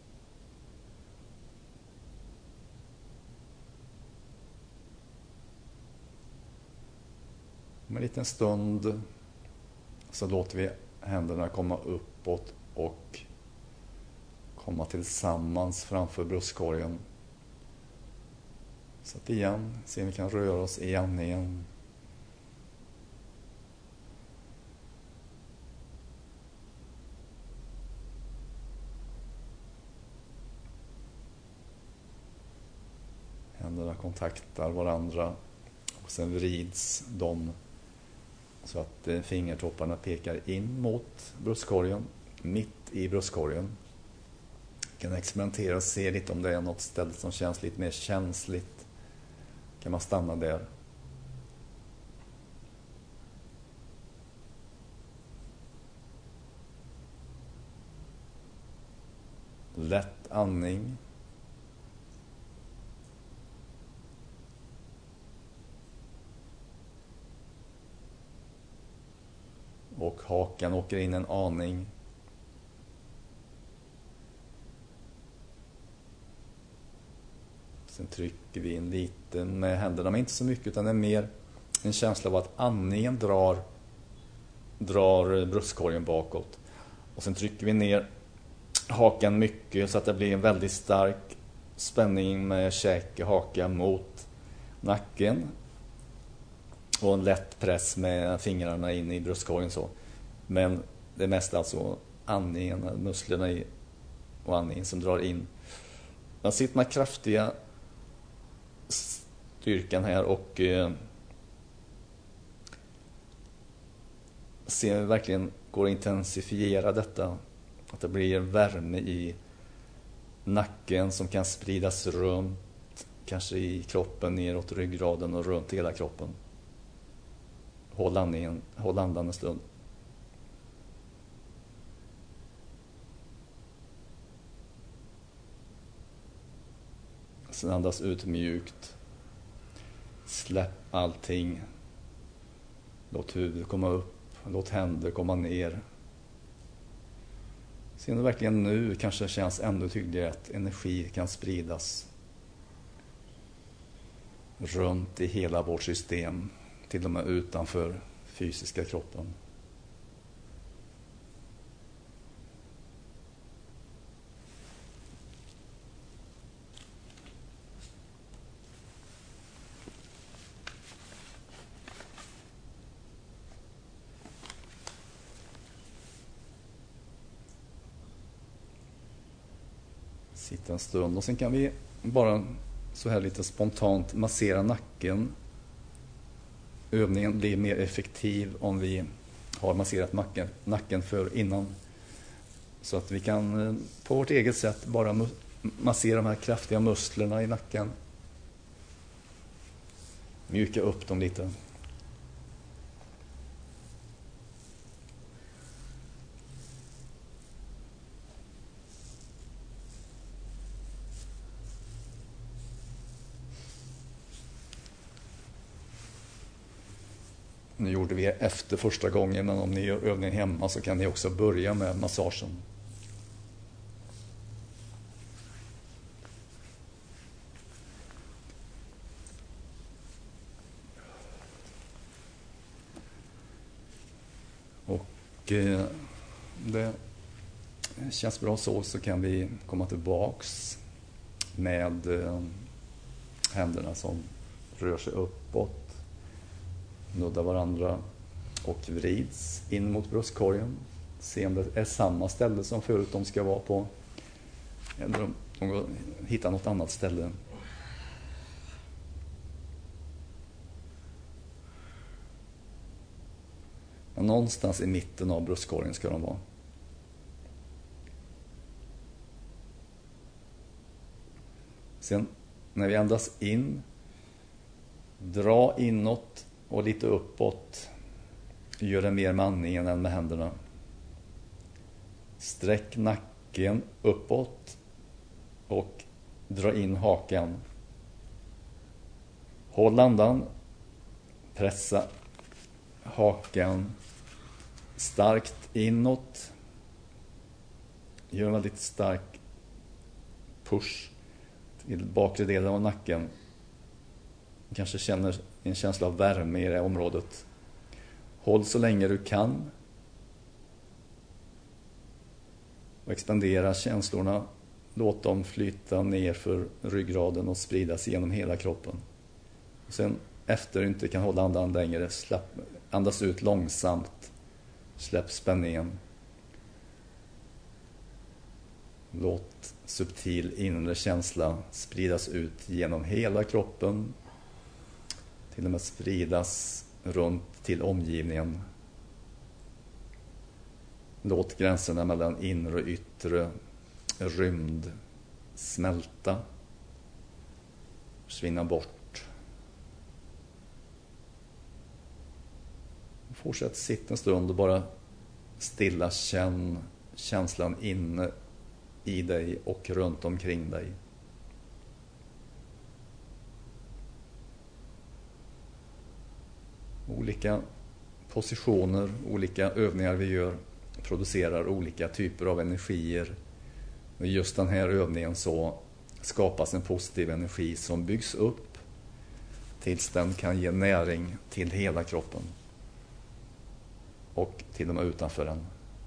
Om en liten stund så låter vi händerna komma uppåt och komma tillsammans framför bröstkorgen. Så att igen, se om vi kan röra oss i andningen. Händerna kontaktar varandra och sen vrids de så att eh, fingertopparna pekar in mot bröstkorgen, mitt i bröstkorgen. Kan experimentera och se lite om det är något ställe som känns lite mer känsligt. Kan man stanna där. Lätt andning. Och hakan åker in en aning. Sen trycker vi in lite med händerna, men inte så mycket, utan det är mer en känsla av att andningen drar, drar bröstkorgen bakåt. Och sen trycker vi ner hakan mycket så att det blir en väldigt stark spänning med käke, haka mot nacken. Och en lätt press med fingrarna in i bröstkorgen så. Men det är mest alltså andningen, musklerna i och andningen som drar in. Man sitter med kraftiga styrkan här och eh, ser verkligen går att intensifiera detta. Att det blir värme i nacken som kan spridas runt, kanske i kroppen, neråt ryggraden och runt hela kroppen. Håll andningen, håll andan en stund. Sen andas ut mjukt. Släpp allting. Låt huvudet komma upp. Låt händer komma ner. Sen det verkligen nu kanske känns ännu tydligare att energi kan spridas runt i hela vårt system. Till och med utanför fysiska kroppen. Sitta en stund och sen kan vi bara så här lite spontant massera nacken. Övningen blir mer effektiv om vi har masserat nacken, nacken för innan. Så att vi kan på vårt eget sätt bara massera de här kraftiga musklerna i nacken. Mjuka upp dem lite. Nu gjorde vi efter första gången, men om ni gör övningen hemma så kan ni också börja med massagen. Och eh, det känns bra så, så kan vi komma tillbaks med eh, händerna som rör sig uppåt. Nuddar varandra och vrids in mot bröstkorgen. Se om det är samma ställe som förut de ska vara på. Eller om de hittar något annat ställe. Men någonstans i mitten av bröstkorgen ska de vara. Sen när vi andas in, dra inåt och lite uppåt. Gör det mer med andningen än med händerna. Sträck nacken uppåt och dra in hakan. Håll andan. Pressa hakan starkt inåt. Gör en väldigt stark push till bakre delen av nacken. Kanske känner en känsla av värme i det här området. Håll så länge du kan. Och expandera känslorna. Låt dem flyta ner för ryggraden och spridas genom hela kroppen. Och sen efter du inte kan hålla andan längre, släpp, andas ut långsamt. Släpp spänningen. Låt subtil inre känsla spridas ut genom hela kroppen. Till och med spridas runt till omgivningen. Låt gränserna mellan inre och yttre rymd smälta. Försvinna bort. Fortsätt sitta en stund och bara stilla känn känslan inne i dig och runt omkring dig. Olika positioner, olika övningar vi gör producerar olika typer av energier. Och i just den här övningen så skapas en positiv energi som byggs upp tills den kan ge näring till hela kroppen och till och med utanför den.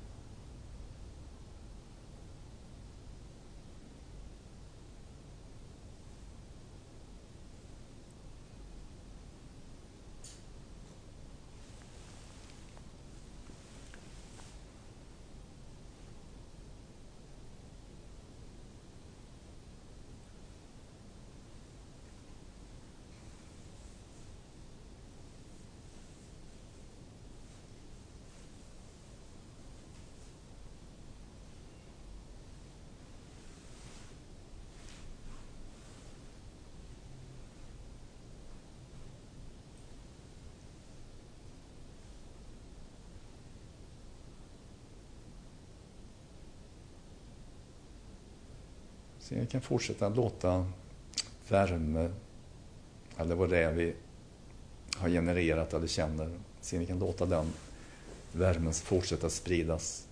Så jag kan fortsätta låta värme eller vad det är vi har genererat eller känner. Så vi kan låta den värmen fortsätta spridas.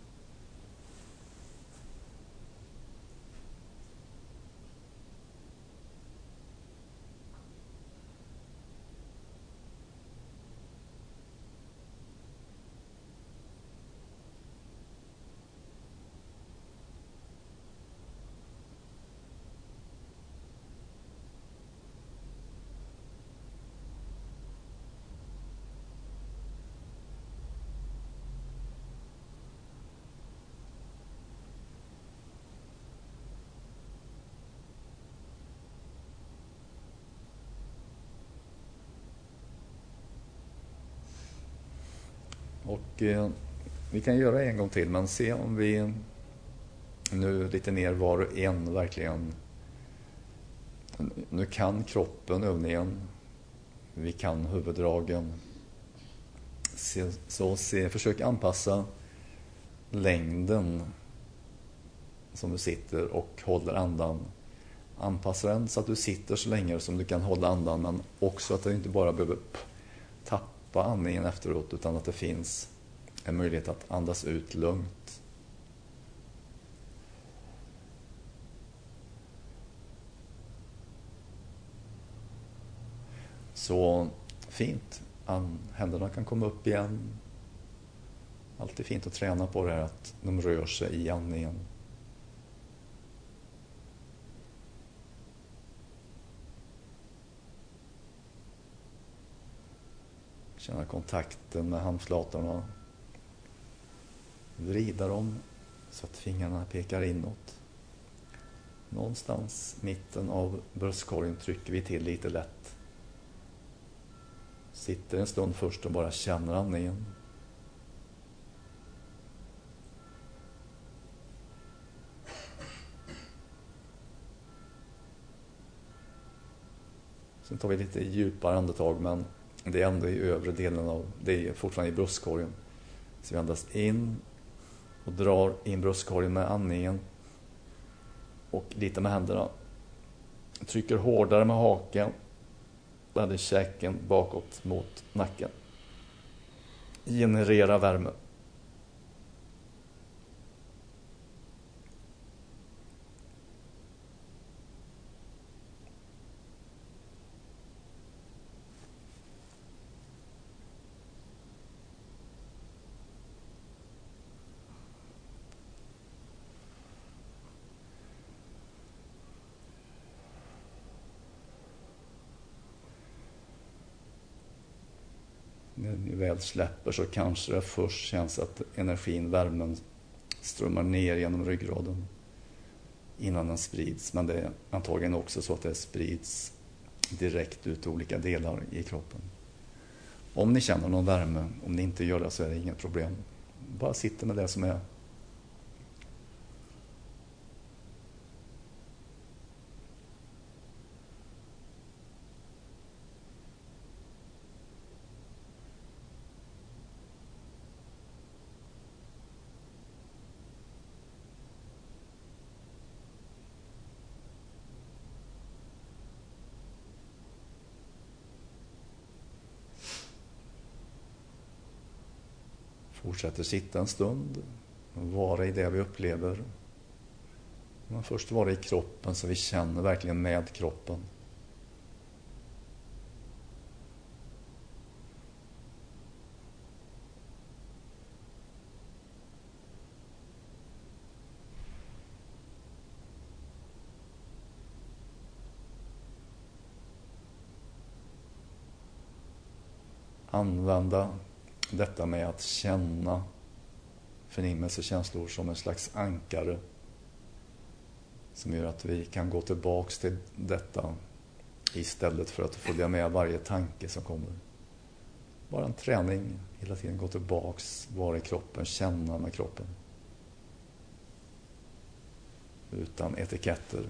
Och eh, vi kan göra en gång till, men se om vi nu lite ner var och en verkligen. Nu kan kroppen övningen, vi kan huvuddragen. Se, så se, försök anpassa längden som du sitter och håller andan. Anpassa den så att du sitter så länge som du kan hålla andan, men också att du inte bara behöver tappa andningen efteråt, utan att det finns en möjlighet att andas ut lugnt. Så fint. Händerna kan komma upp igen. Alltid fint att träna på det här, att de rör sig i andningen. Känna kontakten med handflatorna. Vrida dem så att fingrarna pekar inåt. Någonstans mitten av bröstkorgen trycker vi till lite lätt. Sitter en stund först och bara känner andningen. Sen tar vi lite djupare andetag, men det är ändå i övre delen av, det är fortfarande i bröstkorgen. Så vi andas in och drar in bröstkorgen med andningen. Och lite med händerna. Trycker hårdare med haken. Där käken bakåt mot nacken. Generera värme. När ni väl släpper så kanske det först känns att energin, värmen strömmar ner genom ryggraden. innan den sprids. Men det är antagligen också så att det sprids direkt ut i olika delar i kroppen. Om ni känner någon värme, om ni inte gör det så är det inget problem. Bara sitta med det som är. Fortsätter sitta en stund, vara i det vi upplever. Men först vara i kroppen så vi känner verkligen med kroppen. Använda detta med att känna förnimmelsekänslor som en slags ankare som gör att vi kan gå tillbaks till detta istället för att följa med varje tanke som kommer. Bara en träning, hela tiden gå tillbaks, vara i kroppen, känna med kroppen. Utan etiketter.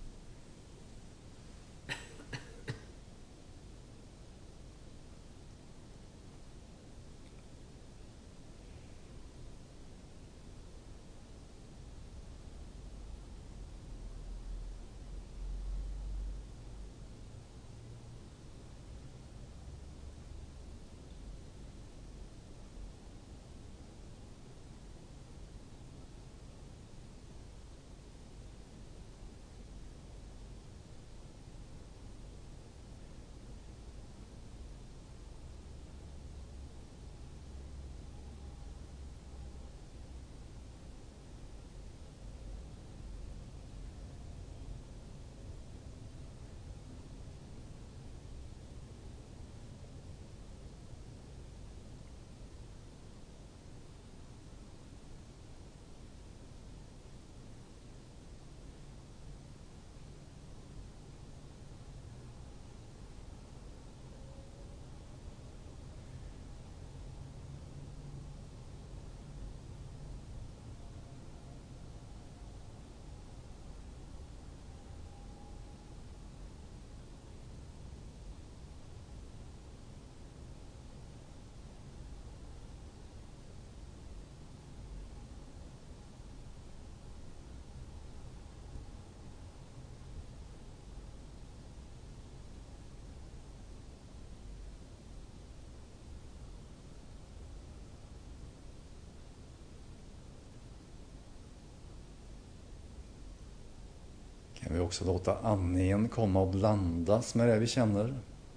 Kan vi också låta andningen komma och blandas med det vi känner.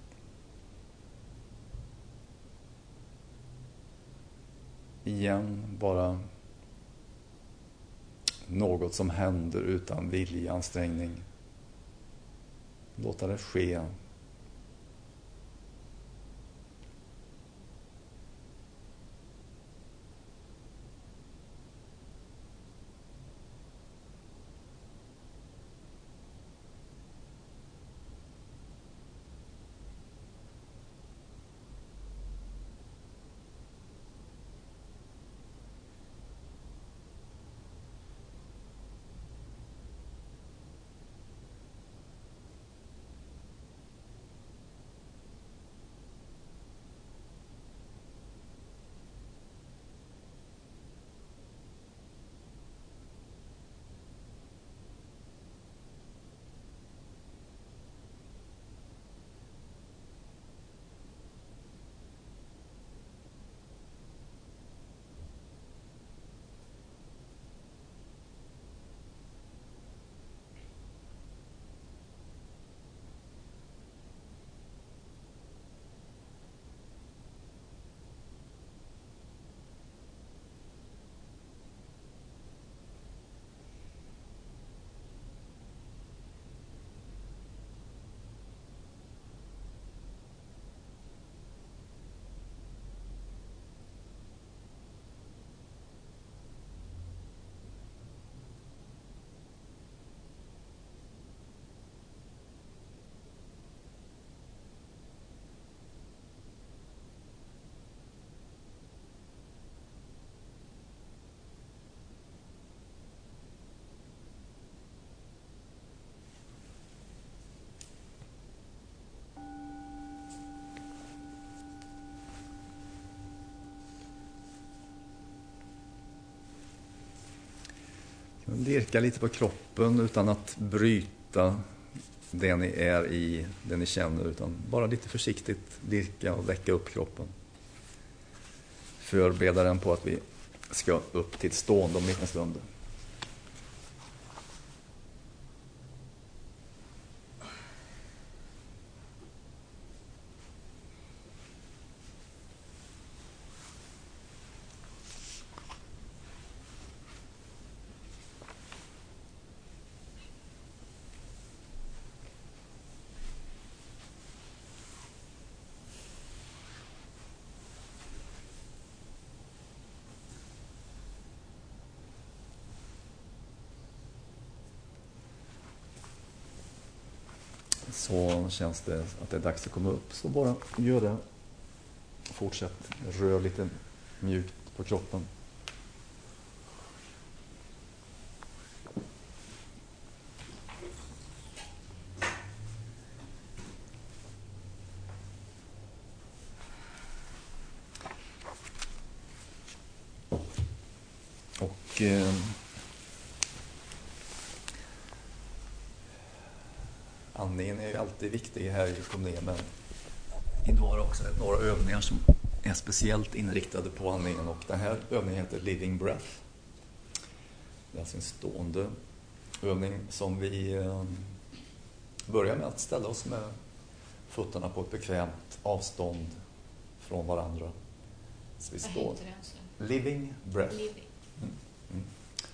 Igen, bara något som händer utan viljeansträngning. Låta det ske. lirka lite på kroppen utan att bryta det ni är i, det ni känner, utan bara lite försiktigt lirka och väcka upp kroppen. Förbereda den på att vi ska upp till stående om en liten stund. Så känns det att det är dags att komma upp. Så bara gör det. Fortsätt rör lite mjukt på kroppen. Och eh, andningen är ju alltid viktig här i kommun, men idag har också några övningar som är speciellt inriktade på andningen, och den här övningen heter Living Breath. Det är alltså en stående övning som vi börjar med att ställa oss med fötterna på ett bekvämt avstånd från varandra. Så vi står. Vad heter det alltså? Living Breath. Living. Mm. Mm.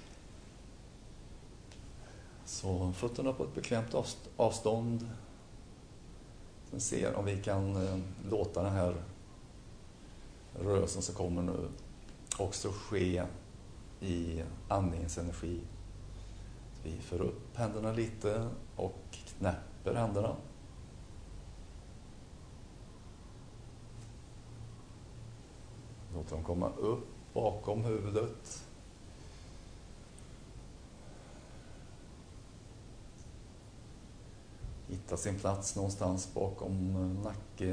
Så fötterna på ett bekvämt avstånd. Sen ser om vi kan eh, låta den här rörelsen som kommer nu också ske i andningens energi. Vi för upp händerna lite och knäpper händerna. Låter dem komma upp bakom huvudet. Hitta sin plats någonstans bakom nacke,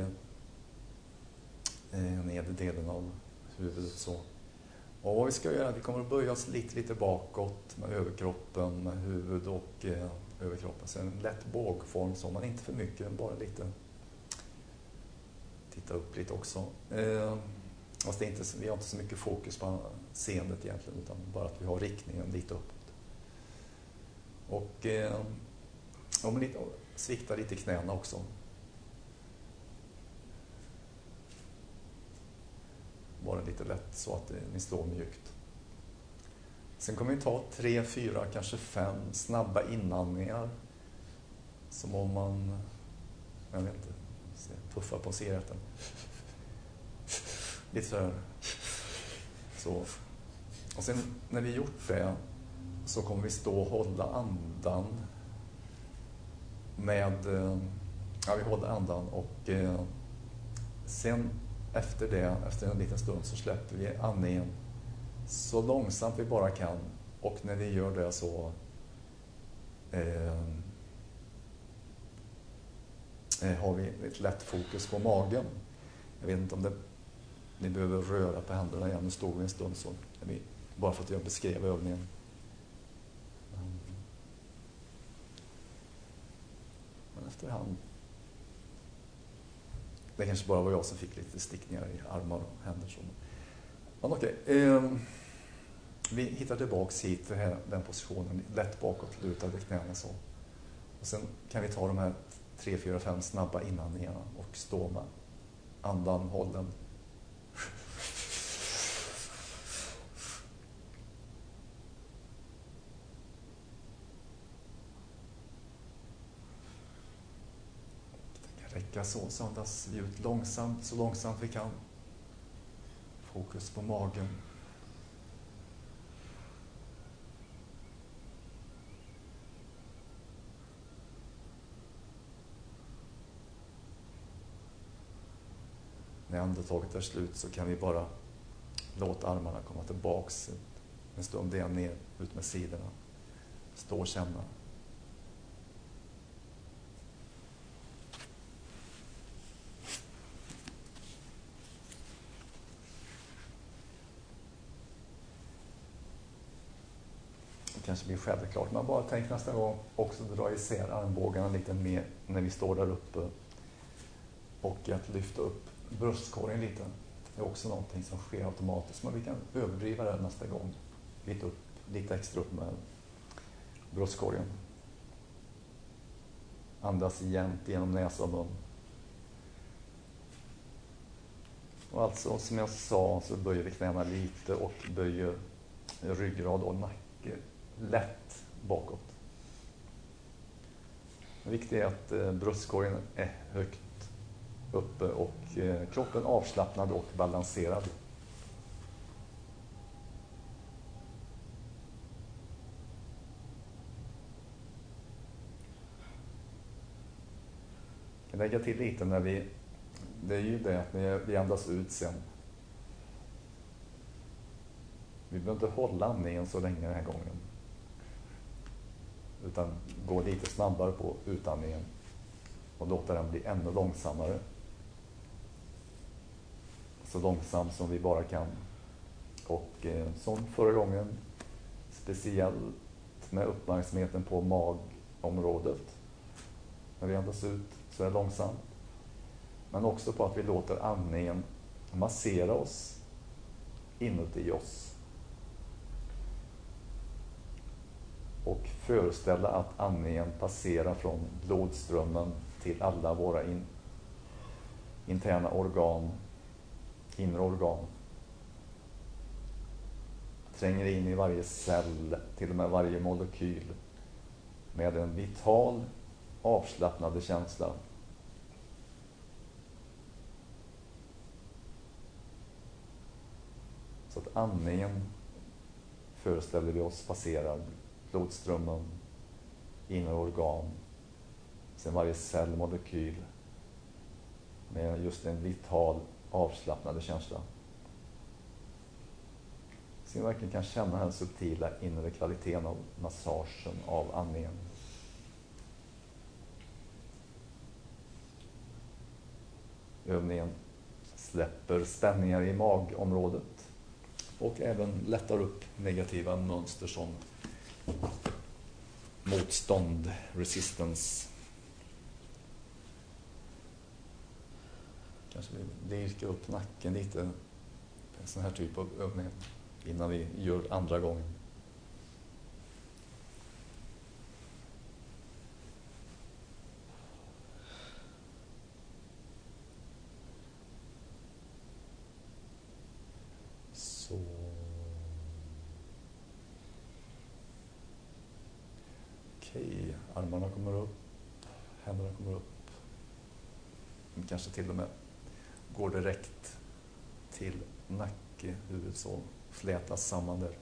nedre delen av huvudet. Så. Och vad vi ska göra är att vi kommer att böja oss lite, lite bakåt med överkroppen, med huvud och eh, överkroppen. Så en lätt bågform, så man inte för mycket, bara lite. Titta upp lite också. Eh, fast det är inte, vi har inte så mycket fokus på seendet egentligen, utan bara att vi har riktningen lite uppåt. Och eh, om lite, svikta lite i knäna också. Bara lite lätt så att ni står mjukt. Sen kommer vi ta tre, fyra, kanske fem snabba inandningar. Som om man, jag vet inte, puffar på cigaretten. Lite så här. Så. Och sen när vi gjort det så kommer vi stå och hålla andan med, ja, vi håller andan och eh, sen efter det, efter en liten stund så släpper vi andningen så långsamt vi bara kan, och när vi gör det så eh, har vi ett lätt fokus på magen. Jag vet inte om det, ni behöver röra på händerna igen, nu står vi en stund så, bara för att jag beskrev övningen. Men efterhand, det kanske bara var jag som fick lite stickningar i armar och händer. Så. Men okej, eh, vi hittar tillbaks hit till här, den positionen, lätt bakåt, lutade knäna så. Och sen kan vi ta de här tre, fyra, fem snabba inandningarna och stå med andan hållen. Räcka så, så andas vi ut långsamt, så långsamt vi kan. Fokus på magen. När andetaget är slut så kan vi bara låta armarna komma tillbaks en stund igen ner, ut med sidorna. Stå och känna. kanske blir självklart. Men bara tänk nästa gång också dra isär armbågarna lite mer när vi står där uppe. Och att lyfta upp bröstkorgen lite. Det är också någonting som sker automatiskt. Men vi kan överdriva det nästa gång. Lite, upp, lite extra upp med bröstkorgen. Andas jämnt genom näsa och mun. Och alltså som jag sa så böjer vi knäna lite och böjer ryggrad och nacke lätt bakåt. Det viktiga är att bröstkorgen är högt uppe och kroppen avslappnad och balanserad. Jag kan lägga till lite när vi, det är ju det att vi andas ut sen. Vi behöver inte hålla andningen så länge den här gången. Utan gå lite snabbare på utandningen och låta den bli ännu långsammare. Så långsam som vi bara kan. Och eh, som förra gången, speciellt med uppmärksamheten på magområdet. När vi andas ut så är det långsamt. Men också på att vi låter andningen massera oss inuti oss. Och föreställa att andningen passerar från blodströmmen till alla våra in, interna organ, inre organ. Tränger in i varje cell, till och med varje molekyl. Med en vital, avslappnade känsla. Så att andningen föreställer vi oss passerar blodströmmen, inre organ, sen varje cell, molekyl med just en vital, avslappnade känsla. Så vi verkligen kan känna den subtila inre kvaliteten av massagen av andningen. Övningen släpper spänningar i magområdet och även lättar upp negativa mönster som motstånd, resistance. Kanske vi lirkar upp nacken lite, en sån här typ av övning innan vi gör andra gången. Så. Okej, armarna kommer upp, händerna kommer upp. Kanske till och med går direkt till nacke, huvudet så flätas samman där.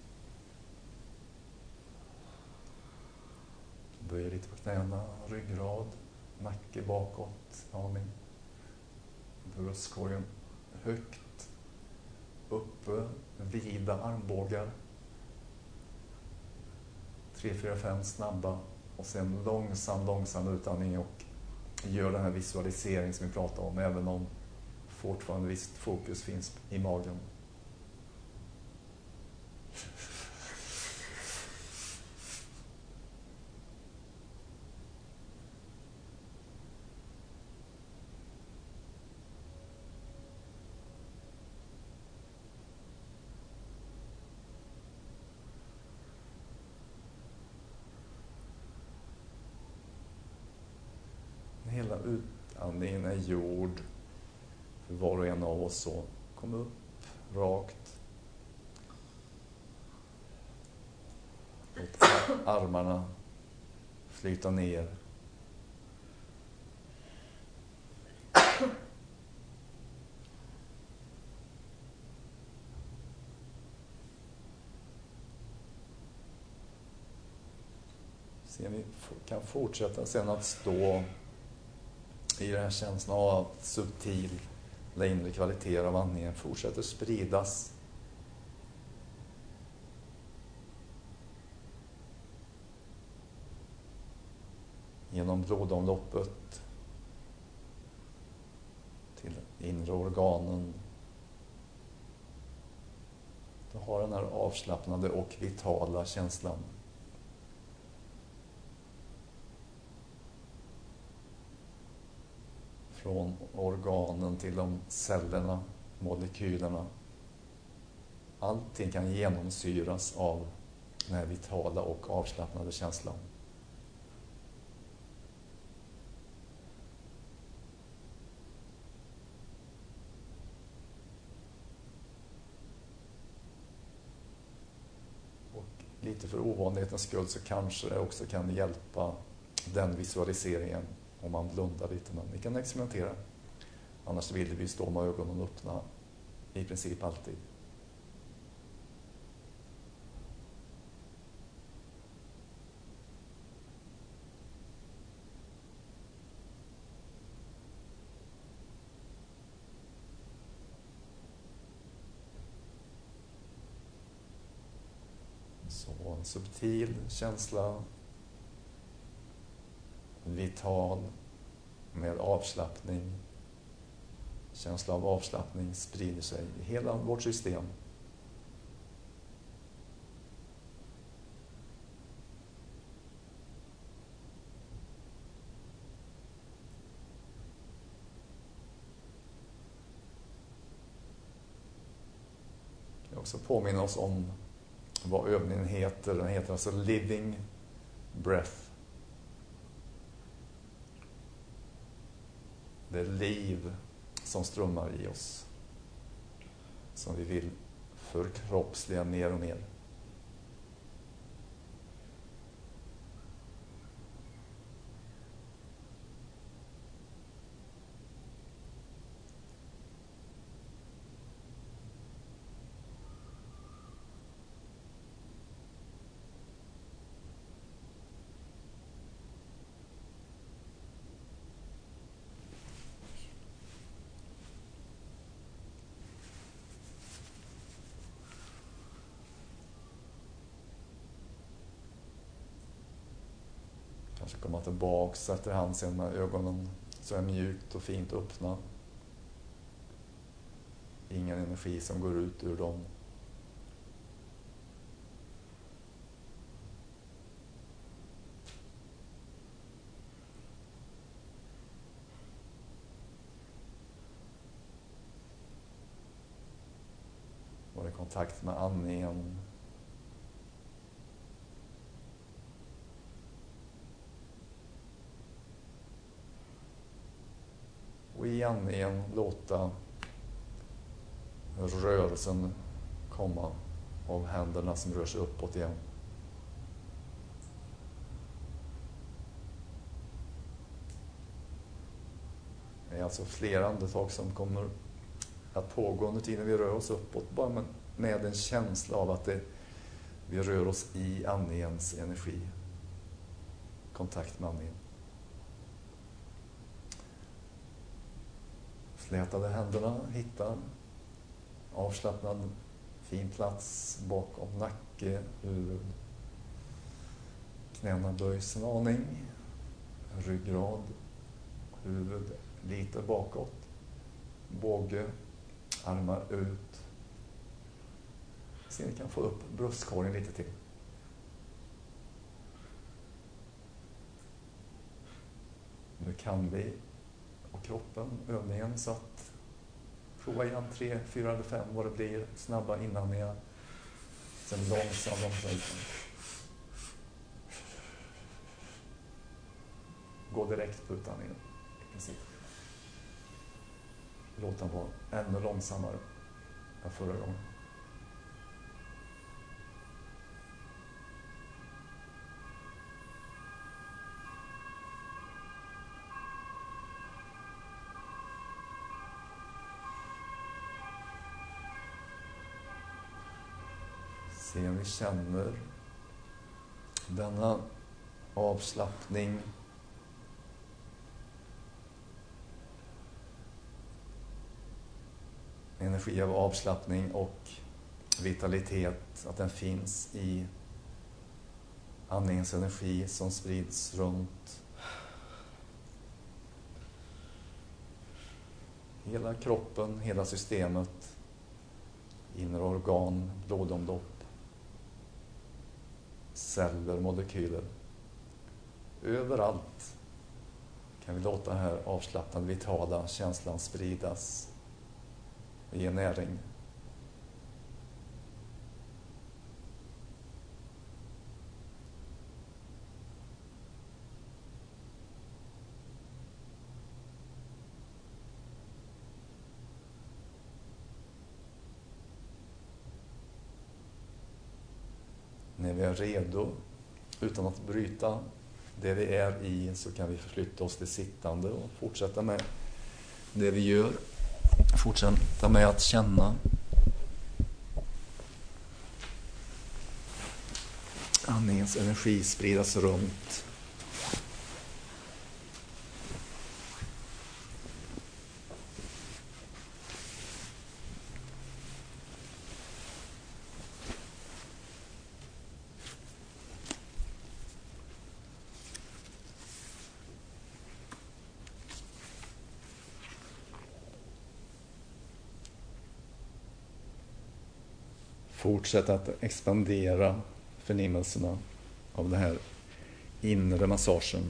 Böjer lite på knäna, ryggrad, nacke bakåt, aning. Bröstkorgen högt, uppe, vida armbågar. tre, fyra, fem snabba och sen långsam, långsam utandning och gör den här visualiseringen som vi pratar om, även om fortfarande visst fokus finns i magen. Hela utandningen är gjord för var och en av oss, så kom upp rakt. Låt armarna flyta ner. Se om vi kan fortsätta sen att stå i den här känslan av subtil inre kvalitet av andningen fortsätter spridas. Genom blodomloppet till inre organen, Du har den här avslappnade och vitala känslan. Från organen till de cellerna, molekylerna. Allting kan genomsyras av den här vitala och avslappnade känslan. Och lite för ovanlighetens skull så kanske det också kan hjälpa den visualiseringen om man blundar lite. Men vi kan experimentera. Annars vill vi stå med ögonen öppna i princip alltid. Så en subtil känsla, vital, med avslappning. Känsla av avslappning sprider sig i hela vårt system. Vi kan också påminna oss om vad övningen heter. Den heter alltså Living Breath. Det är liv som strömmar i oss. Som vi vill förkroppsliga mer och mer. Kanske komma tillbaks efterhand sen med ögonen så är mjukt och fint öppna. Ingen energi som går ut ur dem. Var i kontakt med andningen. Och i andningen låta rörelsen komma av händerna som rör sig uppåt igen. Det är alltså flera andetag som kommer att pågå under tiden vi rör oss uppåt. Bara med, med en känsla av att det, vi rör oss i andningens energi. Kontakt med andningen. Slätade händerna, hitta avslappnad fin plats bakom nacke, huvud. Knäna böjs en aning. Ryggrad, huvud lite bakåt. Båge, armar ut. Se, ni kan få upp bröstkorgen lite till. Nu kan vi och kroppen, övningen, så att prova igen tre, fyra eller fem vad det blir. Snabba inandningar. Sen långsamt, långsamt. Gå direkt på utandningen. I princip. Låt den vara ännu långsammare än förra gången. Se om vi känner denna avslappning. Energi av avslappning och vitalitet, att den finns i andningens energi som sprids runt hela kroppen, hela systemet. inre organ, blodomlopp, celler, molekyler. Överallt kan vi låta den här avslappnade, vitala känslan spridas och ge näring. När vi är redo, utan att bryta det vi är i, så kan vi förflytta oss till sittande och fortsätta med det vi gör. Fortsätta med att känna. Andningens energi spridas runt. Fortsätt att expandera förnimmelserna av den här inre massagen.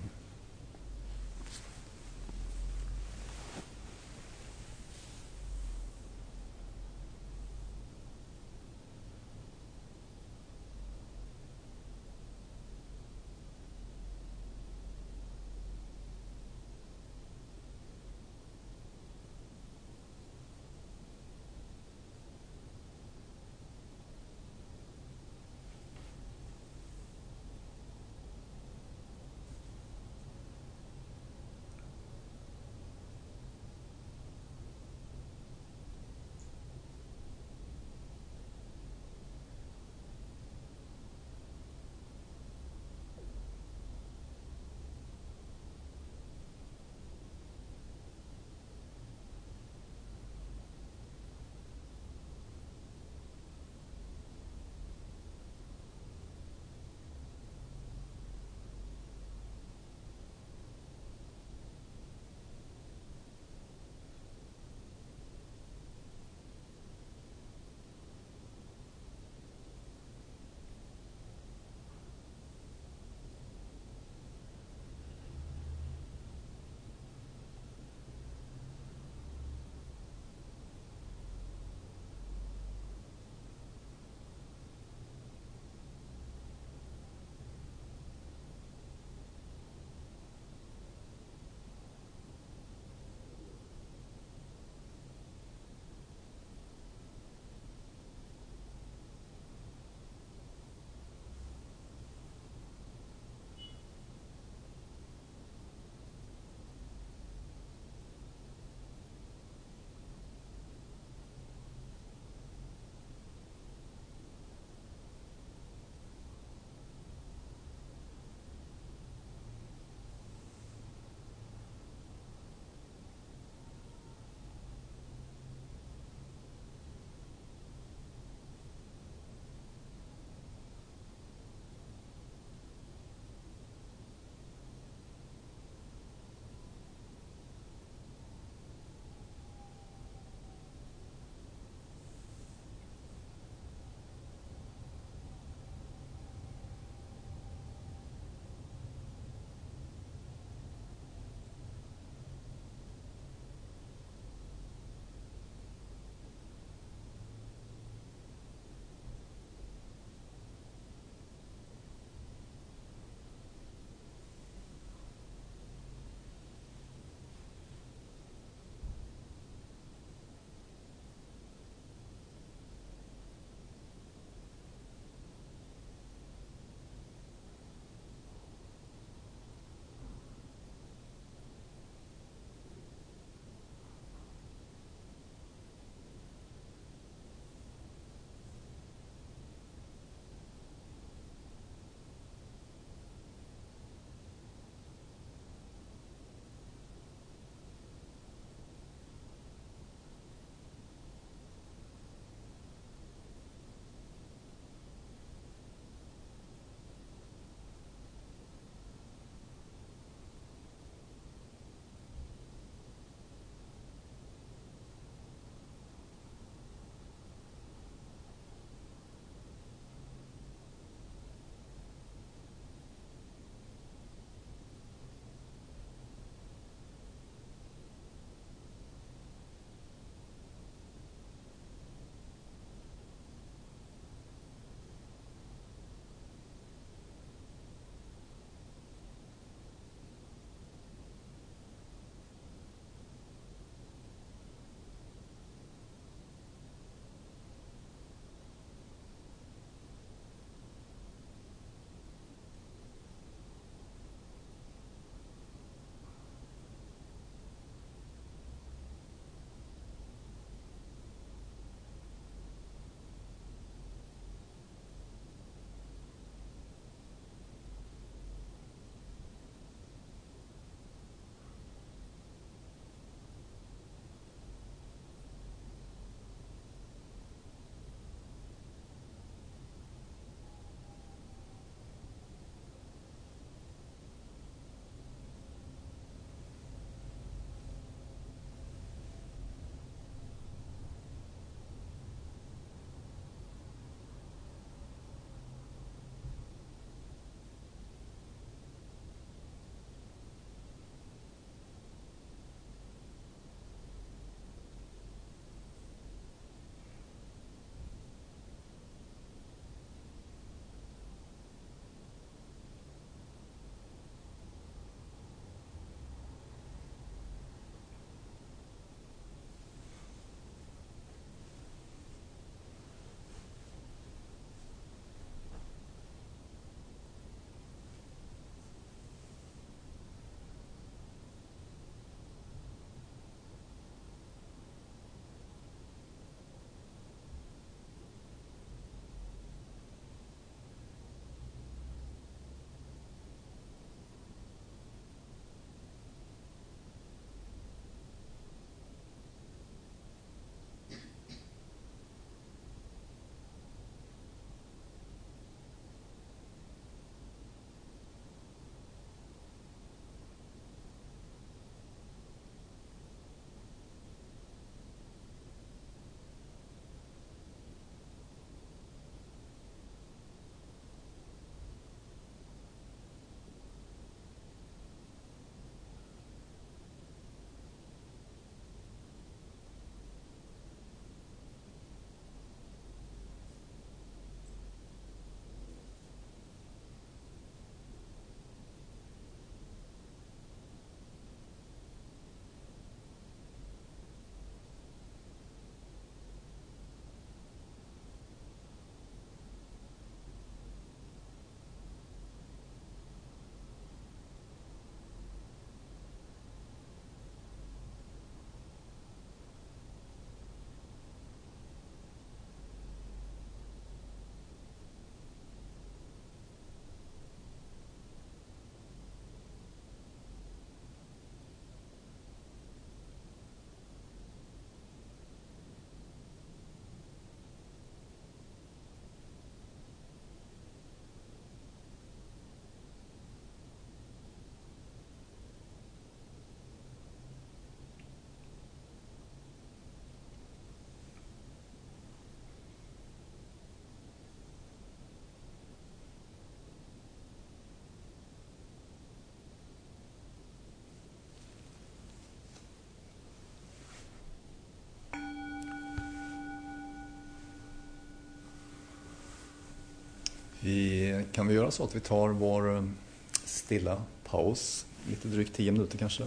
kan vi göra så att vi tar vår stilla paus, lite drygt tio minuter kanske.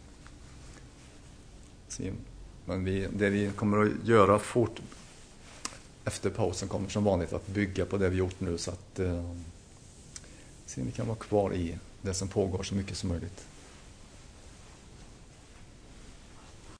Men vi, det vi kommer att göra fort efter pausen kommer som vanligt att bygga på det vi gjort nu, så att eh, se om vi kan vara kvar i det som pågår så mycket som möjligt.